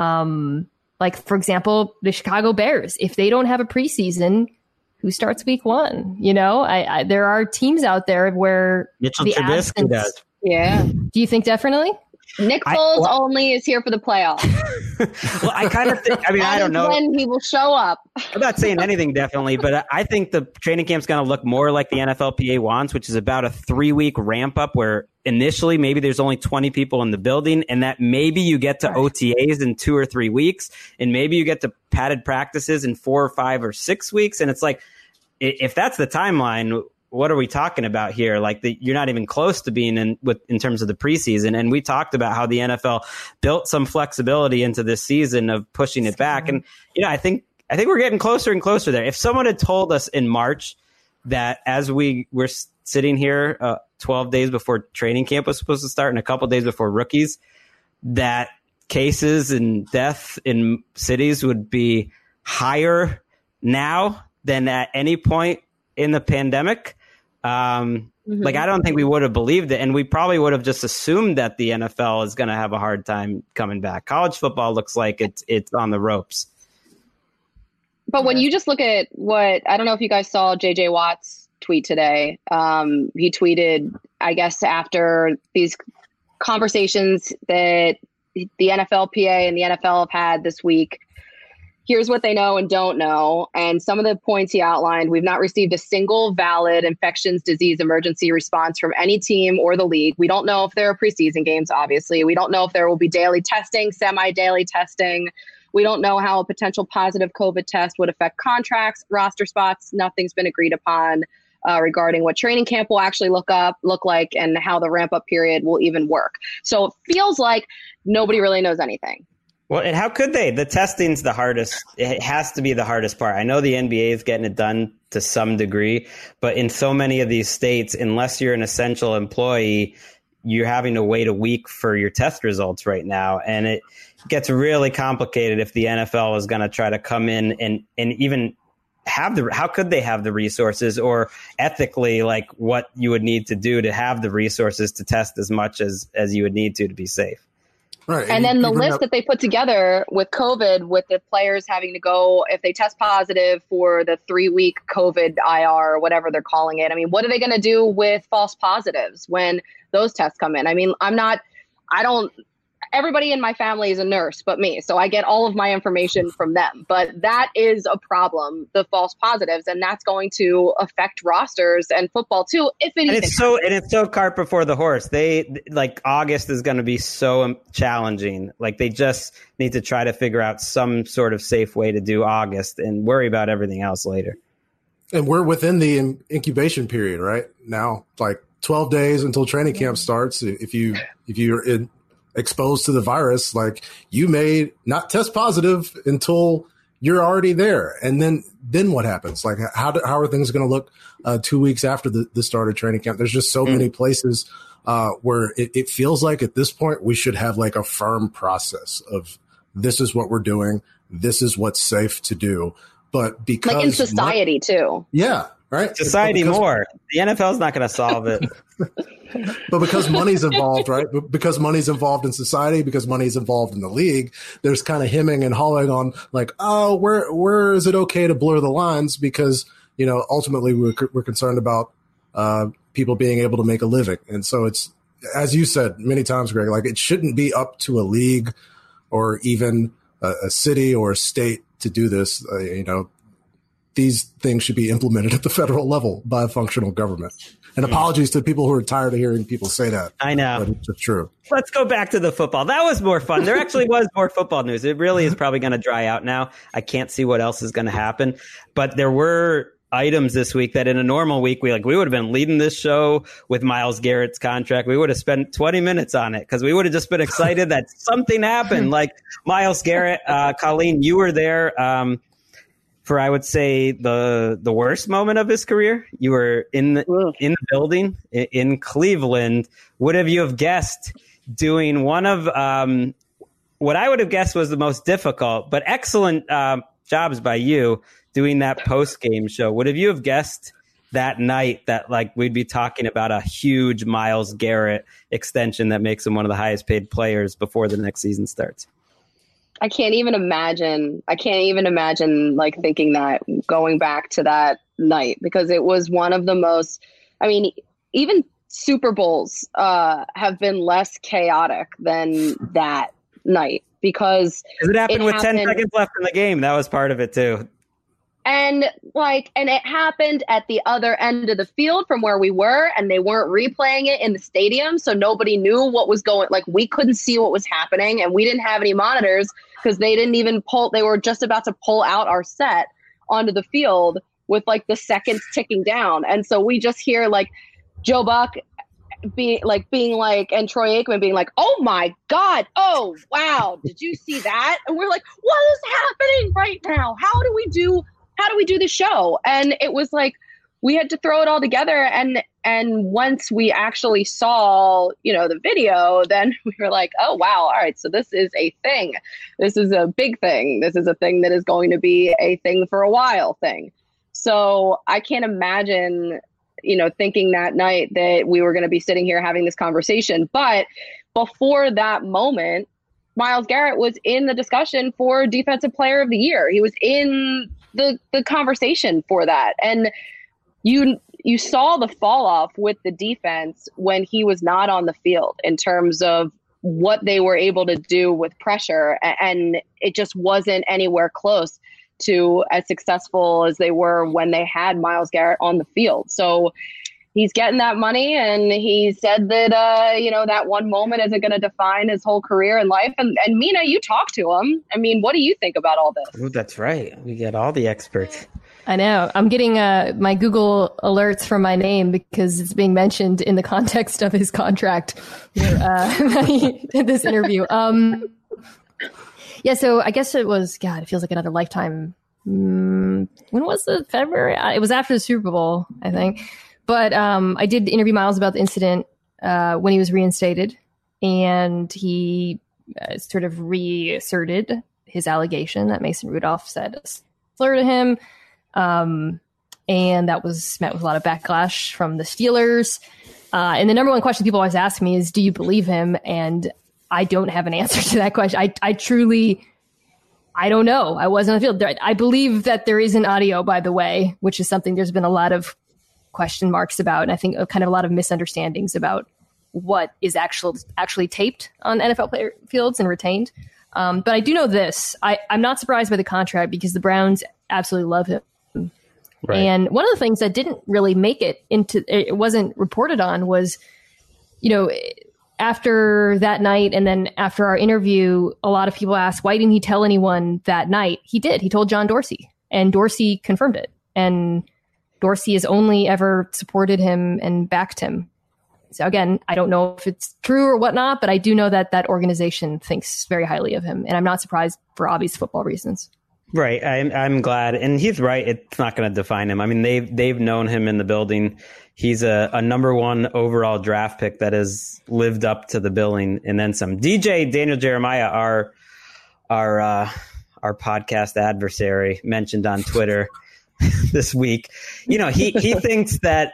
um, like, for example, the Chicago Bears, if they don't have a preseason, who starts week one? You know, I, I there are teams out there where Mitchell the Trubisky absence, does. Yeah. Do you think definitely? Nick I- Foles well- only is here for the playoffs. Well, I kind of think, I mean, That I don't is know. when he will show up. I'm not saying anything definitely, but I think the training camp's going to look more like the N F L P A wants, which is about a three week ramp up where initially maybe there's only twenty people in the building and that maybe you get to O T As in two or three weeks and maybe you get to padded practices in four or five or six weeks. And it's like, if that's the timeline, what are we talking about here? Like the, you're not even close to being in with in terms of the preseason. And we talked about how the N F L built some flexibility into this season of pushing it back. And, you know, I think I think we're getting closer and closer there. If someone had told us in March that as we were sitting here uh, twelve days before training camp was supposed to start and a couple days before rookies, that cases and death in cities would be higher now than at any point in the pandemic. Um, mm-hmm. Like, I don't think we would have believed it. And we probably would have just assumed that the N F L is going to have a hard time coming back. College football looks like it's, it's on the ropes. But when you just look at what, I don't know if you guys saw J J Watt's tweet today. Um, he tweeted, I guess, after these conversations that the N F L P A and the N F L have had this week, here's what they know and don't know. And some of the points he outlined: we've not received a single valid infectious disease emergency response from any team or the league. We don't know if there are preseason games, obviously. We don't know if there will be daily testing, semi-daily testing. We don't know how a potential positive COVID test would affect contracts, roster spots. Nothing's been agreed upon uh, regarding what training camp will actually look up, look like, and how the ramp-up period will even work. So it feels like nobody really knows anything. Well, and how could they? The testing's the hardest. It has to be the hardest part. I know the N B A is getting it done to some degree, but in so many of these states, unless you're an essential employee, you're having to wait a week for your test results right now. And it gets really complicated if the N F L is going to try to come in and, and even have the, how could they have the resources, or ethically, like what you would need to do to have the resources to test as much as, as you would need to, to be safe. Right. And, and then the list up- that they put together with COVID, with the players having to go, if they test positive, for the three week COVID I R or whatever they're calling it. I mean, what are they going to do with false positives when those tests come in? I mean, I'm not, I don't, everybody in my family is a nurse but me, so I get all of my information from them. But that is a problem, the false positives, and that's going to affect rosters and football too, if anything. And it's so and it's so cart before the horse. They like August is going to be so challenging. Like, they just need to try to figure out some sort of safe way to do August and worry about everything else later. And we're within the in- incubation period right now, like twelve days until training camp starts. If you if you're in exposed to the virus, like, you may not test positive until you're already there. And then, then what happens? Like, how do, how are things going to look uh, two weeks after the, the start of training camp? There's just so mm. many places uh, where it, it feels like at this point we should have like a firm process of, this is what we're doing, this is what's safe to do. But because like in society mo- too. Yeah. Right. Society because, more. The N F L is not going to solve it. But because money's involved, right? Because money's involved in society, because money's involved in the league, there's kind of hemming and hawing on like, oh, where where is it okay to blur the lines? Because, you know, ultimately we're, we're concerned about uh, people being able to make a living. And so it's, as you said many times, Greg, like, it shouldn't be up to a league or even a, a city or a state to do this. Uh, you know, these things should be implemented at the federal level by a functional government. And apologies to people who are tired of hearing people say that. I know. But it's true. Let's go back to the football. That was more fun. There actually was more football news. It really is probably going to dry out now. I can't see what else is going to happen. But there were items this week that in a normal week, we like we would have been leading this show with Myles Garrett's contract. We would have spent twenty minutes on it because we would have just been excited that something happened. Like Myles Garrett, uh, Colleen, you were there. Um, For, I would say, the the worst moment of his career. You were in the, in the building in, in Cleveland. Would have you have guessed doing one of um, what I would have guessed was the most difficult, but excellent uh, jobs by you doing that post game show? Would have you have guessed that night that like we'd be talking about a huge Myles Garrett extension that makes him one of the highest paid players before the next season starts? I can't even imagine. I can't even imagine like thinking that, going back to that night, because it was one of the most, I mean, even Super Bowls uh, have been less chaotic than that night, because it happened it with happened, ten seconds left in the game. That was part of it too. And like, and it happened at the other end of the field from where we were, and they weren't replaying it in the stadium. So nobody knew what was going, like we couldn't see what was happening, and we didn't have any monitors because they didn't even pull, they were just about to pull out our set onto the field with like the seconds ticking down. And so we just hear like Joe Buck be like being like, and Troy Aikman being like, oh my God, oh wow, did you see that? And we're like, what is happening right now? How do we do How do we do the show? And it was like we had to throw it all together. And and once we actually saw, you know, the video, then we were like, oh, wow. All right. So this is a thing. This is a big thing. This is a thing that is going to be a thing for a while thing. So I can't imagine, you know, thinking that night that we were going to be sitting here having this conversation. But before that moment, Myles Garrett was in the discussion for Defensive Player of the Year. He was in the the conversation for that. And you you saw the fall off with the defense when he was not on the field in terms of what they were able to do with pressure. And it just wasn't anywhere close to as successful as they were when they had Myles Garrett on the field. So he's getting that money, and he said that, uh, you know, that one moment isn't going to define his whole career in life. And, and Mina, you talked to him. I mean, what do you think about all this? Ooh, that's right. We get all the experts. I know. I'm getting uh, my Google alerts from my name because it's being mentioned in the context of his contract here, uh, in this interview. Um, yeah, so I guess it was, God, it feels like another lifetime. Mm, when was it? February? It was after the Super Bowl, I think. But um, I did interview Myles about the incident uh, when he was reinstated, and he uh, sort of reasserted his allegation that Mason Rudolph said a slur to him. Um, and that was met with a lot of backlash from the Steelers. Uh, and the number one question people always ask me is, do you believe him? And I don't have an answer to that question. I, I truly, I don't know. I wasn't on the field. I believe that there is an audio, by the way, which is something there's been a lot of question marks about. And I think kind of a lot of misunderstandings about what is actual, actually taped on N F L player fields and retained. Um, but I do know this. I, I'm not surprised by the contract because the Browns absolutely love him. Right. And one of the things that didn't really make it into, it wasn't reported on was, you know, after that night and then after our interview, a lot of people asked, why didn't he tell anyone that night? He did. He told John Dorsey, and Dorsey confirmed it. And Dorsey has only ever supported him and backed him. So again, I don't know if it's true or whatnot, but I do know that that organization thinks very highly of him. And I'm not surprised for obvious football reasons. Right. I'm, I'm glad. And he's right. It's not going to define him. I mean, they've, they've known him in the building. He's a, a number one overall draft pick that has lived up to the billing and then some. D J Daniel Jeremiah, our, our, uh, our podcast adversary, mentioned on Twitter this week, you know, he, he thinks that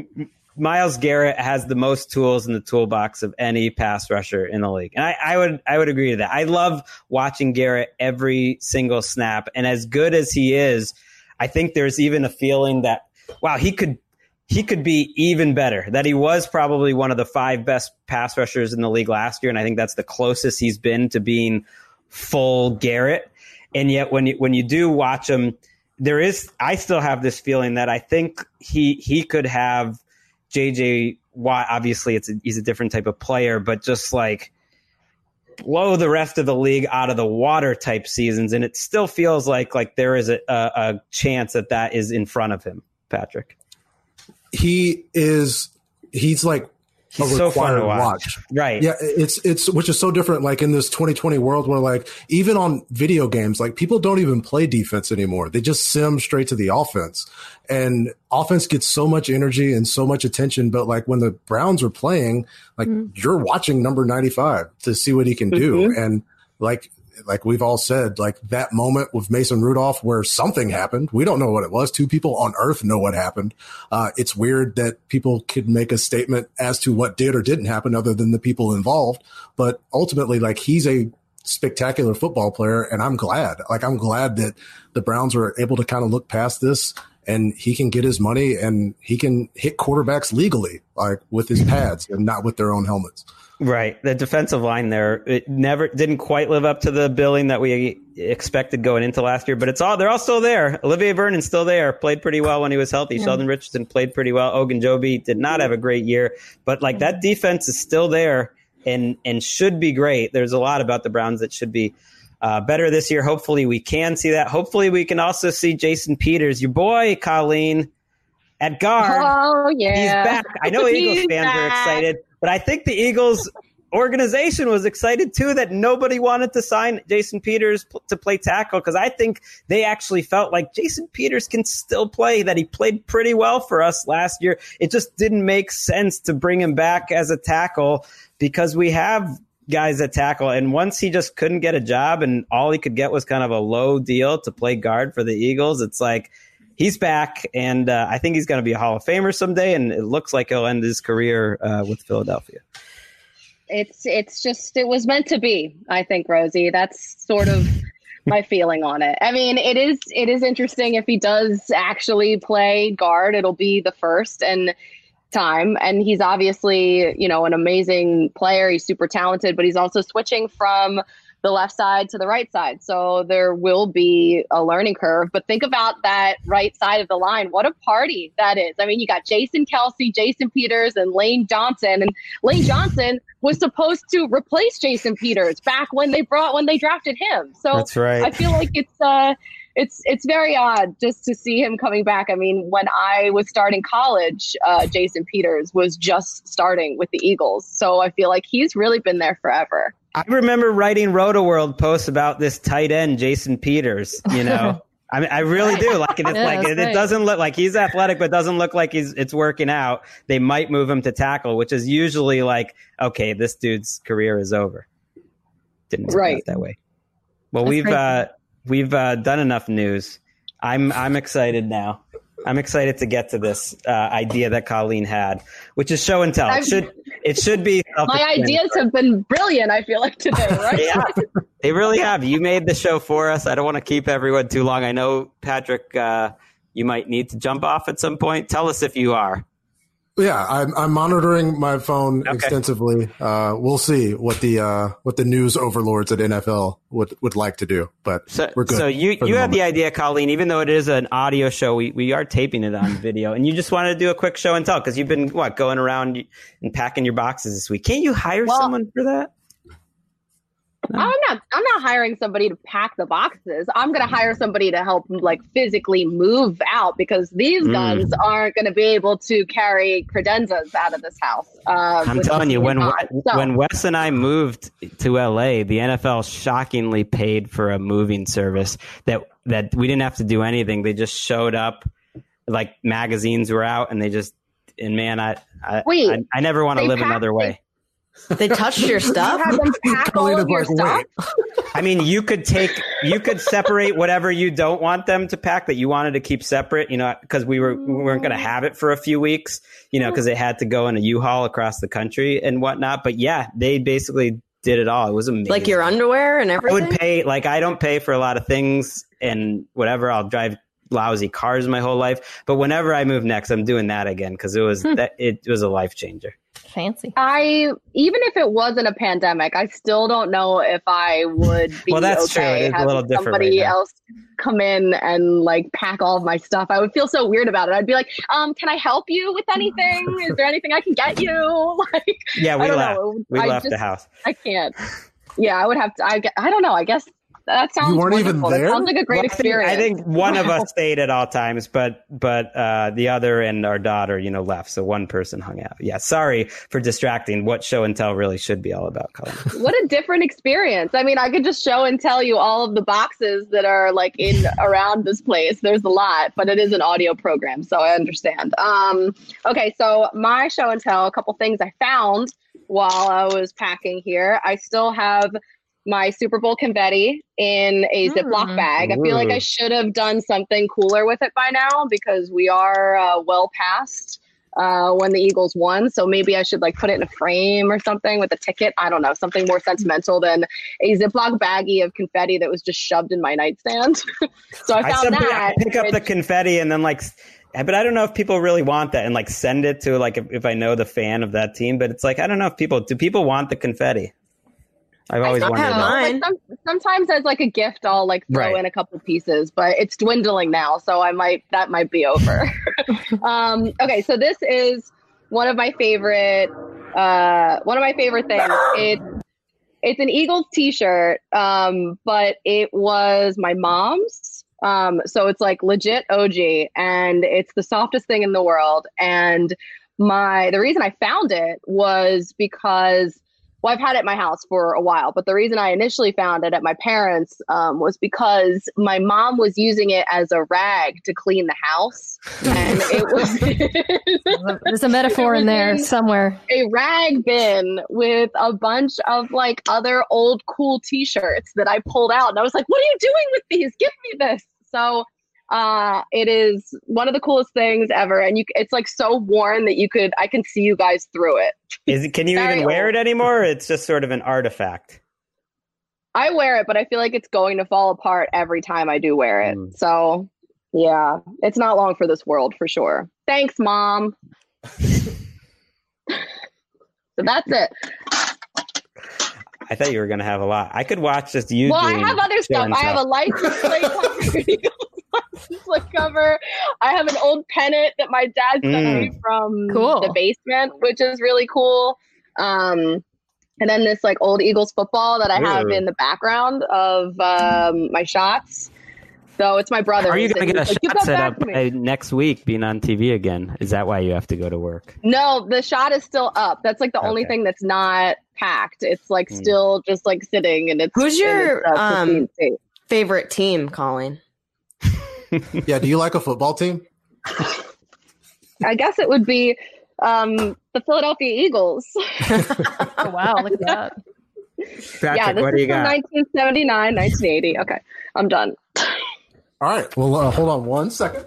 Myles Garrett has the most tools in the toolbox of any pass rusher in the league. And I, I would I would agree to that. I love watching Garrett every single snap. And as good as he is, I think there's even a feeling that, wow, he could he could be even better, that he was probably one of the five best pass rushers in the league last year. And I think that's the closest he's been to being full Garrett. And yet when you, when you do watch him, there is, I still have this feeling that I think he he could have J J Watt, obviously it's a, he's a different type of player, but just like blow the rest of the league out of the water type seasons. And it still feels like like there is a, a, a chance that that is in front of him, Patrick. He is, he's like he's a so fun to watch. watch. Right. Yeah. It's, it's, which is so different. Like in this twenty twenty world where like, even on video games, like people don't even play defense anymore. They just sim straight to the offense. And offense gets so much energy and so much attention. But like when the Browns are playing, like mm-hmm. you're watching number ninety-five to see what he can do. Mm-hmm. And like, like we've all said, like that moment with Mason Rudolph where something happened. We don't know what it was. Two people on earth know what happened. Uh, it's weird that people could make a statement as to what did or didn't happen other than the people involved. But ultimately, like he's a spectacular football player. And I'm glad, like, I'm glad that the Browns were able to kind of look past this. And he can get his money and he can hit quarterbacks legally, like with his pads and not with their own helmets. Right. The defensive line there, it never didn't quite live up to the billing that we expected going into last year, but it's all, they're all still there. Olivier Vernon's still there, played pretty well when he was healthy. Yeah. Sheldon Richardson played pretty well. Ogunjobi did not have a great year, but like that defense is still there and, and should be great. There's a lot about the Browns that should be Uh, better this year. Hopefully we can see that. Hopefully we can also see Jason Peters, your boy, Colleen, at guard. Oh, yeah. He's back. I know Eagles He's fans back. are excited, but I think the Eagles organization was excited too that nobody wanted to sign Jason Peters p- to play tackle, because I think they actually felt like Jason Peters can still play, that he played pretty well for us last year. It just didn't make sense to bring him back as a tackle because we have guys at tackle. And once he just couldn't get a job and all he could get was kind of a low deal to play guard for the Eagles, it's like he's back. And uh, I think he's going to be a Hall of Famer someday. And it looks like he'll end his career uh, with Philadelphia. It's it's just, it was meant to be, I think, Rosie. That's sort of my feeling on it. I mean, it is it is interesting if he does actually play guard, it'll be the first and time. And he's obviously, you know, an amazing player. He's super talented, but he's also switching from the left side to the right side. So there will be a learning curve. But think about that right side of the line. What a party that is. I mean, you got Jason Kelce, Jason Peters, and Lane Johnson. And Lane Johnson was supposed to replace Jason Peters back when they brought when they drafted him. So that's right. I feel like it's uh it's it's very odd just to see him coming back. I mean, when I was starting college, uh, Jason Peters was just starting with the Eagles. So I feel like he's really been there forever. I remember writing Roto-World posts about this tight end, Jason Peters, you know. I mean, I really do. Like, it's yeah, like it, it doesn't look like he's athletic, but doesn't look like he's it's working out. They might move him to tackle, which is usually like, okay, this dude's career is over. Didn't work right out that way. Well, That's we've crazy. uh, we've uh, done enough news. I'm I'm excited now. I'm excited to get to this uh, idea that Colleen had, which is show and tell. It should it should be my ideas have been brilliant, I feel like, today, right? Yeah, they really have. You made the show for us. I don't want to keep everyone too long. I know, Patrick, uh, you might need to jump off at some point. Tell us if you are. Yeah, I'm, I'm monitoring my phone Okay. extensively. Uh, we'll see what the uh, what the news overlords at N F L would, would like to do, but So, we're good. so you for you the had the moment. idea, Colleen, even though it is an audio show, we, we are taping it on video, and you just wanted to do a quick show and tell because you've been what going around and packing your boxes this week. Can't you hire Well, someone for that? I'm not I'm not hiring somebody to pack the boxes. I'm going to hire somebody to help like physically move out because these Mm. guns aren't going to be able to carry credenzas out of this house. Uh, I'm with telling you, when time. So- when Wes and I moved to L A, the N F L shockingly paid for a moving service that that we didn't have to do anything. They just showed up, like magazines were out, and they just and man, I I Wait, I, I never want to they live packed another way. They touched your you stuff. have them pack all Colleen of is your like, stuff. wait. I mean, you could take, you could separate whatever you don't want them to pack that you wanted to keep separate, you know, because we were we weren't going to have it for a few weeks, you know, because it had to go in a U-Haul across the country and whatnot. But yeah, they basically did it all. It was amazing. Like your underwear and I everything? would pay, like I don't pay for a lot of things and whatever. I'll drive lousy cars my whole life, but whenever I move next, I'm doing that again because it was that it was a life changer. Fancy. I even if it wasn't a pandemic, I still don't know if I would be Well, that's true. okay It is a having little different somebody right now. else come in and like pack all of my stuff. I would feel so weird about it. I'd be like, um, can I help you with anything? Is there anything I can get you? Like, Yeah, we I don't left. know. We I left the just- house. I can't. Yeah, I would have to. I, gue- I don't know. I guess that sounds. You weren't even wonderful. That there? sounds like a great Well, I think- experience. I think one of us stayed at all times, but but uh, the other and our daughter, you know, left. So one person hung out. Yeah, sorry for distracting. What show and tell really should be all about, Colin. What a different experience. I mean, I could just show and tell you all of the boxes that are like in around this place. There's a lot, but it is an audio program, so I understand. Um, okay, so my show and tell, a couple things I found while I was packing here. I still have my Super Bowl confetti in a Ziploc bag. I feel like I should have done something cooler with it by now because we are uh, well past uh, when the Eagles won. So maybe I should like put it in a frame or something with a ticket. I don't know, something more sentimental than a Ziploc baggie of confetti that was just shoved in my nightstand. So I I found simply that. I pick up the which- confetti and then like, but I don't know if people really want that and like send it to like if, if I know the fan of that team. But it's like I don't know if people do. People want the confetti. I've always still wondered have that. mine. Like some, sometimes as like a gift, I'll like throw Right. in a couple pieces, but it's dwindling now, so I might that might be over. um, okay, so this is one of my favorite uh, one of my favorite things. It's it's an Eagles T-shirt, um, but it was my mom's. Um, so it's like legit O G, and it's the softest thing in the world. And my the reason I found it was because well, I've had it at my house for a while, but the reason I initially found it at my parents' um, was because my mom was using it as a rag to clean the house. And it was There's a metaphor in there in somewhere. A rag bin with a bunch of like other old cool t-shirts that I pulled out. And I was like, what are you doing with these? Give me this. So uh, it is one of the coolest things ever. And you, it's like so worn that you could, I can see you guys through it. Is it, can you even wear it anymore? Or it's just sort of an artifact. I wear it, but I feel like it's going to fall apart every time I do wear it. Mm. So yeah, it's not long for this world for sure. Thanks, Mom. So that's it. I thought you were going to have a lot. I could watch just you. Well, I have other stuff. I have a license plate cover. License plate cover. I have an old pennant that my dad sent mm. me from cool. the basement, which is really cool. Um, and then this like old Eagles football that I Ooh. have in the background of um, my shots. So it's my brother. Are you going to get a like, shot set up uh, next week being on T V again? Is that why you have to go to work? No, the shot is still up. That's like the okay. only thing that's not packed. It's like mm. still just like sitting and it's. Who's your it's, uh, um, favorite team, Colleen? Yeah, do you like a football team? I guess it would be um, the Philadelphia Eagles. Oh, wow, look at that. Patrick, yeah, this what is do you from got? nineteen seventy-nine, nineteen eighty. Okay, I'm done. All right. Well, uh, hold on one second.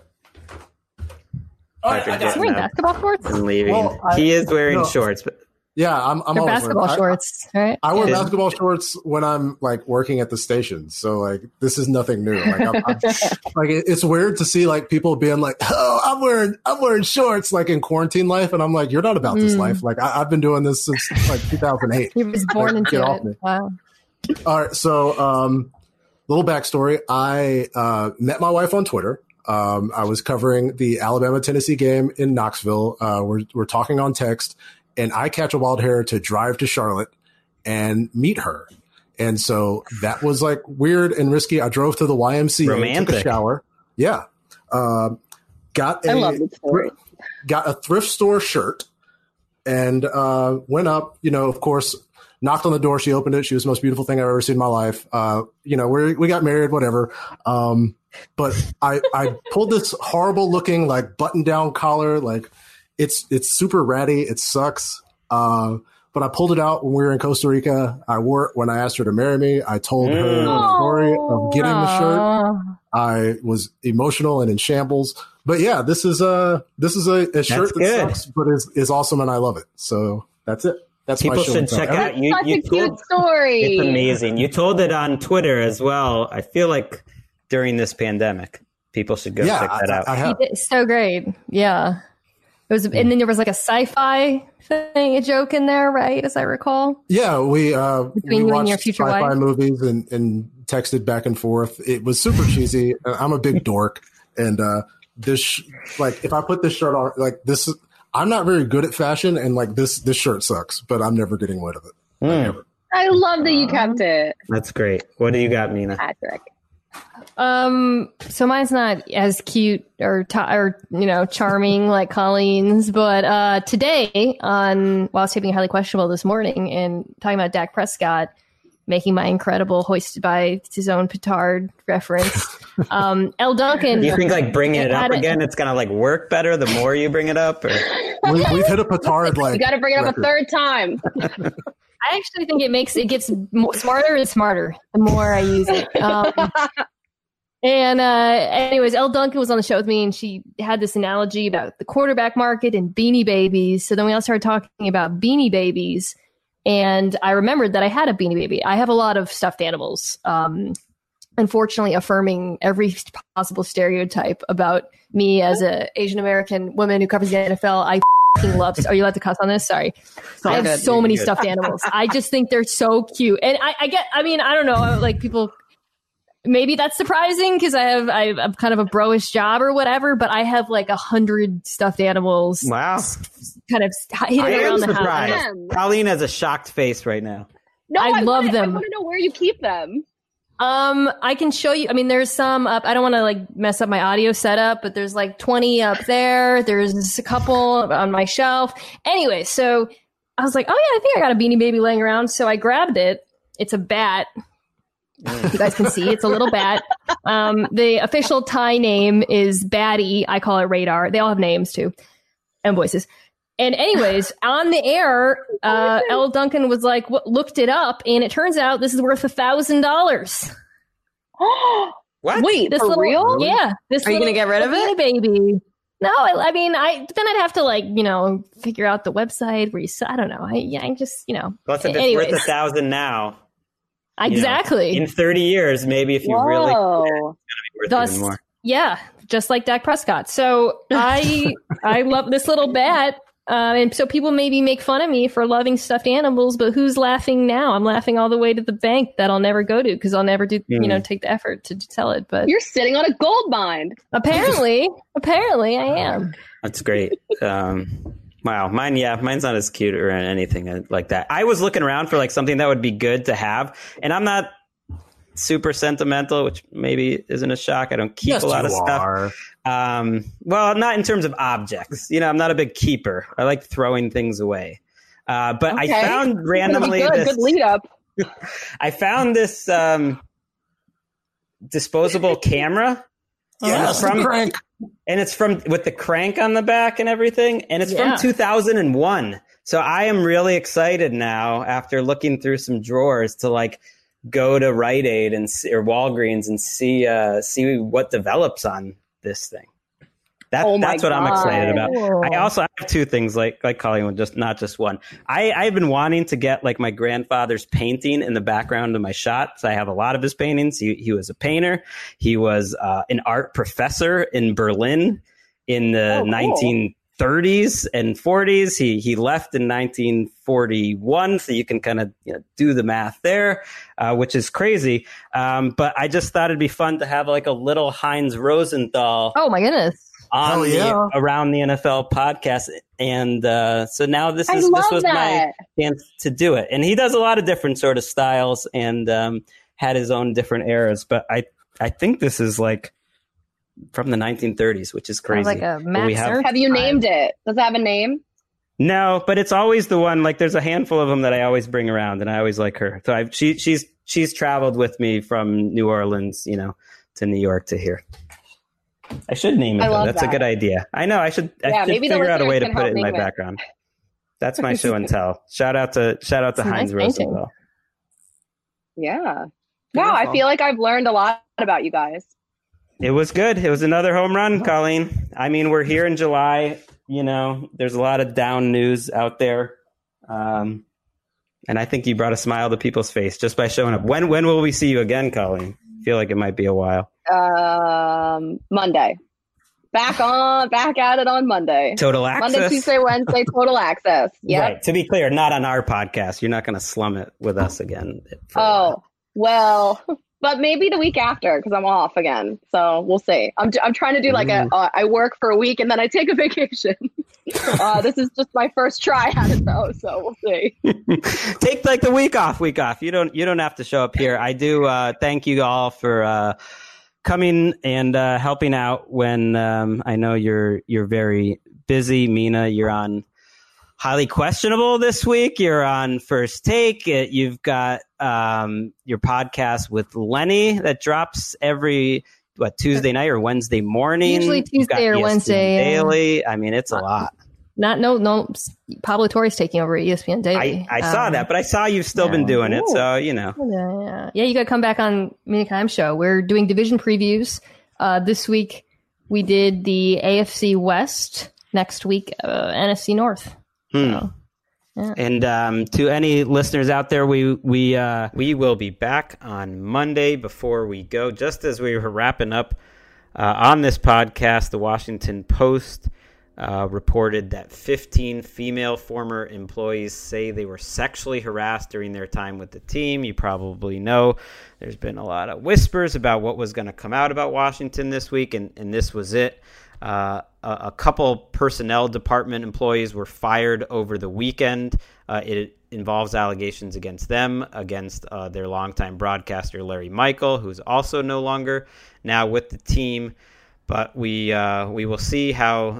All right, Is he wearing basketball shorts? And leaving. Well, I, he is wearing no. shorts, but yeah, I'm. I'm They're always basketball wearing, shorts, I, right? I wear yeah. basketball shorts when I'm like working at the station. So like, this is nothing new. Like, I'm, I'm, like it's weird to see like people being like, "Oh, I'm wearing, I'm wearing shorts," like in quarantine life, and I'm like, "You're not about mm. this life." Like, I, I've been doing this since like two thousand eight. He was born like, into it. Wow. All right, so um, little backstory. I uh, met my wife on Twitter. Um, I was covering the Alabama-Tennessee game in Knoxville. Uh, we're, we're talking on text, and I catch a wild hair to drive to Charlotte and meet her. And so that was like weird and risky. I drove to the Y M C A, Romantic. took a shower. Yeah. Uh, got a, I love this story. Got a thrift store shirt and uh, went up, you know, of course, knocked on the door. She opened it. She was the most beautiful thing I've ever seen in my life. Uh, you know, we we got married, whatever. Um, but I, I pulled this horrible looking like button down collar. Like it's, it's super ratty. It sucks. Uh, but I pulled it out when we were in Costa Rica. I wore it when I asked her to marry me. I told her Mm. the story of getting the shirt. I was emotional and in shambles. But yeah, this is a, this is a, a shirt that good. sucks, but is, is awesome. And I love it. So that's it. That's people my show should and tell. check out. You, Such you a cute told, story. It's amazing. You told it on Twitter as well. I feel like during this pandemic, people should go Yeah, check that I- out. I have. He did so great. Yeah. It was, and then there was like a sci-fi thing, a joke in there, right? As I recall. Yeah, we uh, Between we you and watched your future sci-fi wife? movies and, and texted back and forth. It was super cheesy. I'm a big dork, and uh, this sh- like if I put this shirt on, like this, I'm not very good at fashion, and like this this shirt sucks, but I'm never getting rid of it. Like, Mm. ever. I love that you kept it, That's great. What do you got, Mina? Patrick. Um, so mine's not as cute or t- or you know charming like Colleen's, but uh, today on while I was taping Highly Questionable this morning and talking about Dak Prescott making my incredible hoisted by his own petard reference, um, L. Duncan. Do you think like bringing it up had a- again, it's gonna like work better the more you bring it up? Or we, we've hit a petard like You got to bring it up record. a third time. I actually think it makes it gets more, smarter and smarter the more I use it. Um, and uh, anyways, Elle Duncan was on the show with me, and she had this analogy about the quarterback market and Beanie Babies. So then we all started talking about Beanie Babies, and I remembered that I had a Beanie Baby. I have a lot of stuffed animals. Um, unfortunately, affirming every possible stereotype about me as a Asian American woman who covers the N F L. I f***ing love. Are you allowed to cuss on this? Sorry. I have good. so You're many good. stuffed animals. I just think they're so cute, and I, I get. I mean, I don't know. Like people. Maybe that's surprising because I have I have kind of a bro-ish job or whatever, but I have like a hundred stuffed animals. wow, Kind of hidden I am around the surprised. house. Them. Colleen has a shocked face right now. No, I love wanna, them. I want to know where you keep them. Um, I can show you. I mean, there's some up. I don't want to like mess up my audio setup, but there's like twenty up there. There's a couple on my shelf. Anyway, so I was like, oh yeah, I think I got a Beanie Baby laying around. So I grabbed it. It's a bat. You guys can see it's a little bat. Um, the official Thai name is Batty. I call it Radar. They all have names too and voices. And anyways, on the air, uh, Elle Duncan was like, w- looked it up, and it turns out this is worth a thousand dollars. What? Wait, This for little, real? Yeah. This Are you little gonna get rid of it? Baby. No, I, I mean, I then I'd have to like you know figure out the website where you. I don't know. I yeah, I just you know. Plus, if it's anyways, worth a thousand now, you know, exactly. in thirty years, maybe if you really, Whoa. it's gonna be worth Thus, even more. yeah, just like Dak Prescott. So I I love this little bat. Uh, and so people maybe make fun of me for loving stuffed animals, but who's laughing now? I'm laughing all the way to the bank that I'll never go to because I'll never do, you know, take the effort to tell it. But You're sitting on a gold mine. apparently, apparently I am. That's great. Um, wow, mine, yeah, mine's not as cute or anything like that. I was looking around for like something that would be good to have, and I'm not super sentimental, which maybe isn't a shock. I don't keep Yes, a lot you of stuff. are. Um, well, not in terms of objects. You know, I'm not a big keeper. I like throwing things away. Uh, but Okay. I found randomly good, this. good lead up. I found this um, disposable camera. Yes, from- the crank. And it's from with the crank on the back and everything. And it's Yeah. from two thousand one. So I am really excited now after looking through some drawers to like go to Rite Aid and see, or Walgreens and see uh, see what develops on this thing. That, Oh my that's what I'm excited about. Whoa. I also have two things like like Colleen, just not just one. I, I've been wanting to get like my grandfather's painting in the background of my shots. I have a lot of his paintings. He he was a painter. He was uh, an art professor in Berlin in the Oh, cool. nineteen thirties and forties. He he left in nineteen forty-one, so you can kind of you know, do the math there, uh, which is crazy. Um, but I just thought it'd be fun to have like a little Heinz Rosenthal Oh my goodness. on Hell yeah. the Around the N F L podcast, and uh, so now this I is love this was that. my chance to do it. And he does a lot of different sort of styles, and um, had his own different eras. But I I think this is like from the nineteen thirties, which is crazy. Sounds like a But we Max have- Ernst Have you vibe. named it? Does it have a name? No, but it's always the one. Like, there's a handful of them that I always bring around, and I always like her. So I've, she she's she's traveled with me from New Orleans, you know, to New York to here. I should name it. I Though. love That's that. a good idea. I know. I should. I Yeah, should maybe the figure out a way to listeners put can it in my help name it. background. That's my show and tell. Shout out to shout out to It's a Heinz nice painting. Rosenthal. Yeah. Wow, I feel like I've learned a lot about you guys. It was good. It was another home run, Colleen. I mean, we're here in July. You know, there's a lot of down news out there. Um, and I think you brought a smile to people's face just by showing up. When when will we see you again, Colleen? I feel like it might be a while. Um, Monday. Back on, back at it on Monday. Total access. Monday, Tuesday, Wednesday, total access. Yep. Right. To be clear, not on our podcast. You're not going to slum it with us again. for a Oh, while. well, but maybe the week after because I'm off again. So we'll see. I'm, I'm trying to do like a, uh, I work for a week and then I take a vacation. uh, this is just my first try at it though. So we'll see. Take like the week off, week off. You don't you don't have to show up here. I do uh, thank you all for uh, coming and uh, helping out when um, I know you're you're very busy. Mina, you're on Highly Questionable this week. You're on First Take. It, you've got um, your podcast with Lenny that drops every what Tuesday night or Wednesday morning. Usually You've got Tuesday or E S P N Wednesday, yeah. Daily. I mean, it's a lot. Not no no. Pablo Torre's taking over E S P N Daily. I, I saw Um, that, but I saw you've still been yeah. doing it, so you know. Yeah, yeah, yeah. You got to come back on Mina Kimes show. We're doing division previews. Uh, this week we did the A F C West. Next week, uh, N F C North. Hmm. So, yeah. And um, to any listeners out there, we we uh, we will be back on Monday. Before we go, just as we were wrapping up uh, on this podcast, the Washington Post uh, reported that fifteen female former employees say they were sexually harassed during their time with the team. You probably know there's been a lot of whispers about what was going to come out about Washington this week, and, and this was it. Uh, a, a couple personnel department employees were fired over the weekend. Uh, it involves allegations against them, against uh, their longtime broadcaster, Larry Michael, who's also no longer now with the team. But we uh, we will see how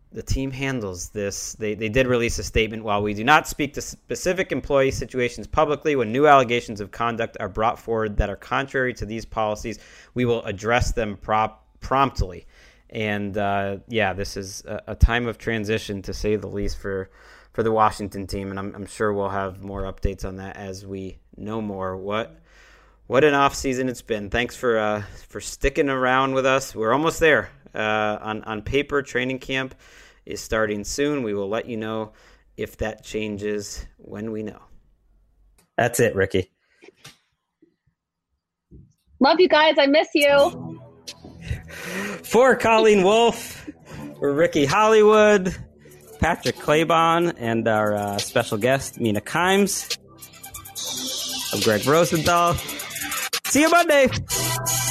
the team handles this. They they did release a statement. While we do not speak to specific employee situations publicly, when new allegations of conduct are brought forward that are contrary to these policies, we will address them prop, promptly. And uh, yeah, this is a, a time of transition, to say the least, for for the Washington team. And I'm, I'm sure we'll have more updates on that as we know more. What what an off season it's been. Thanks for uh, for sticking around with us. We're almost there. Uh, on on paper, training camp is starting soon. We will let you know if that changes when we know. That's it, Ricky. Love you guys. I miss you. For Colleen Wolfe, Ricky Hollywood, Patrick Claybon, and our uh, special guest, Mina Kimes, I'm Greg Rosenthal. See you Monday.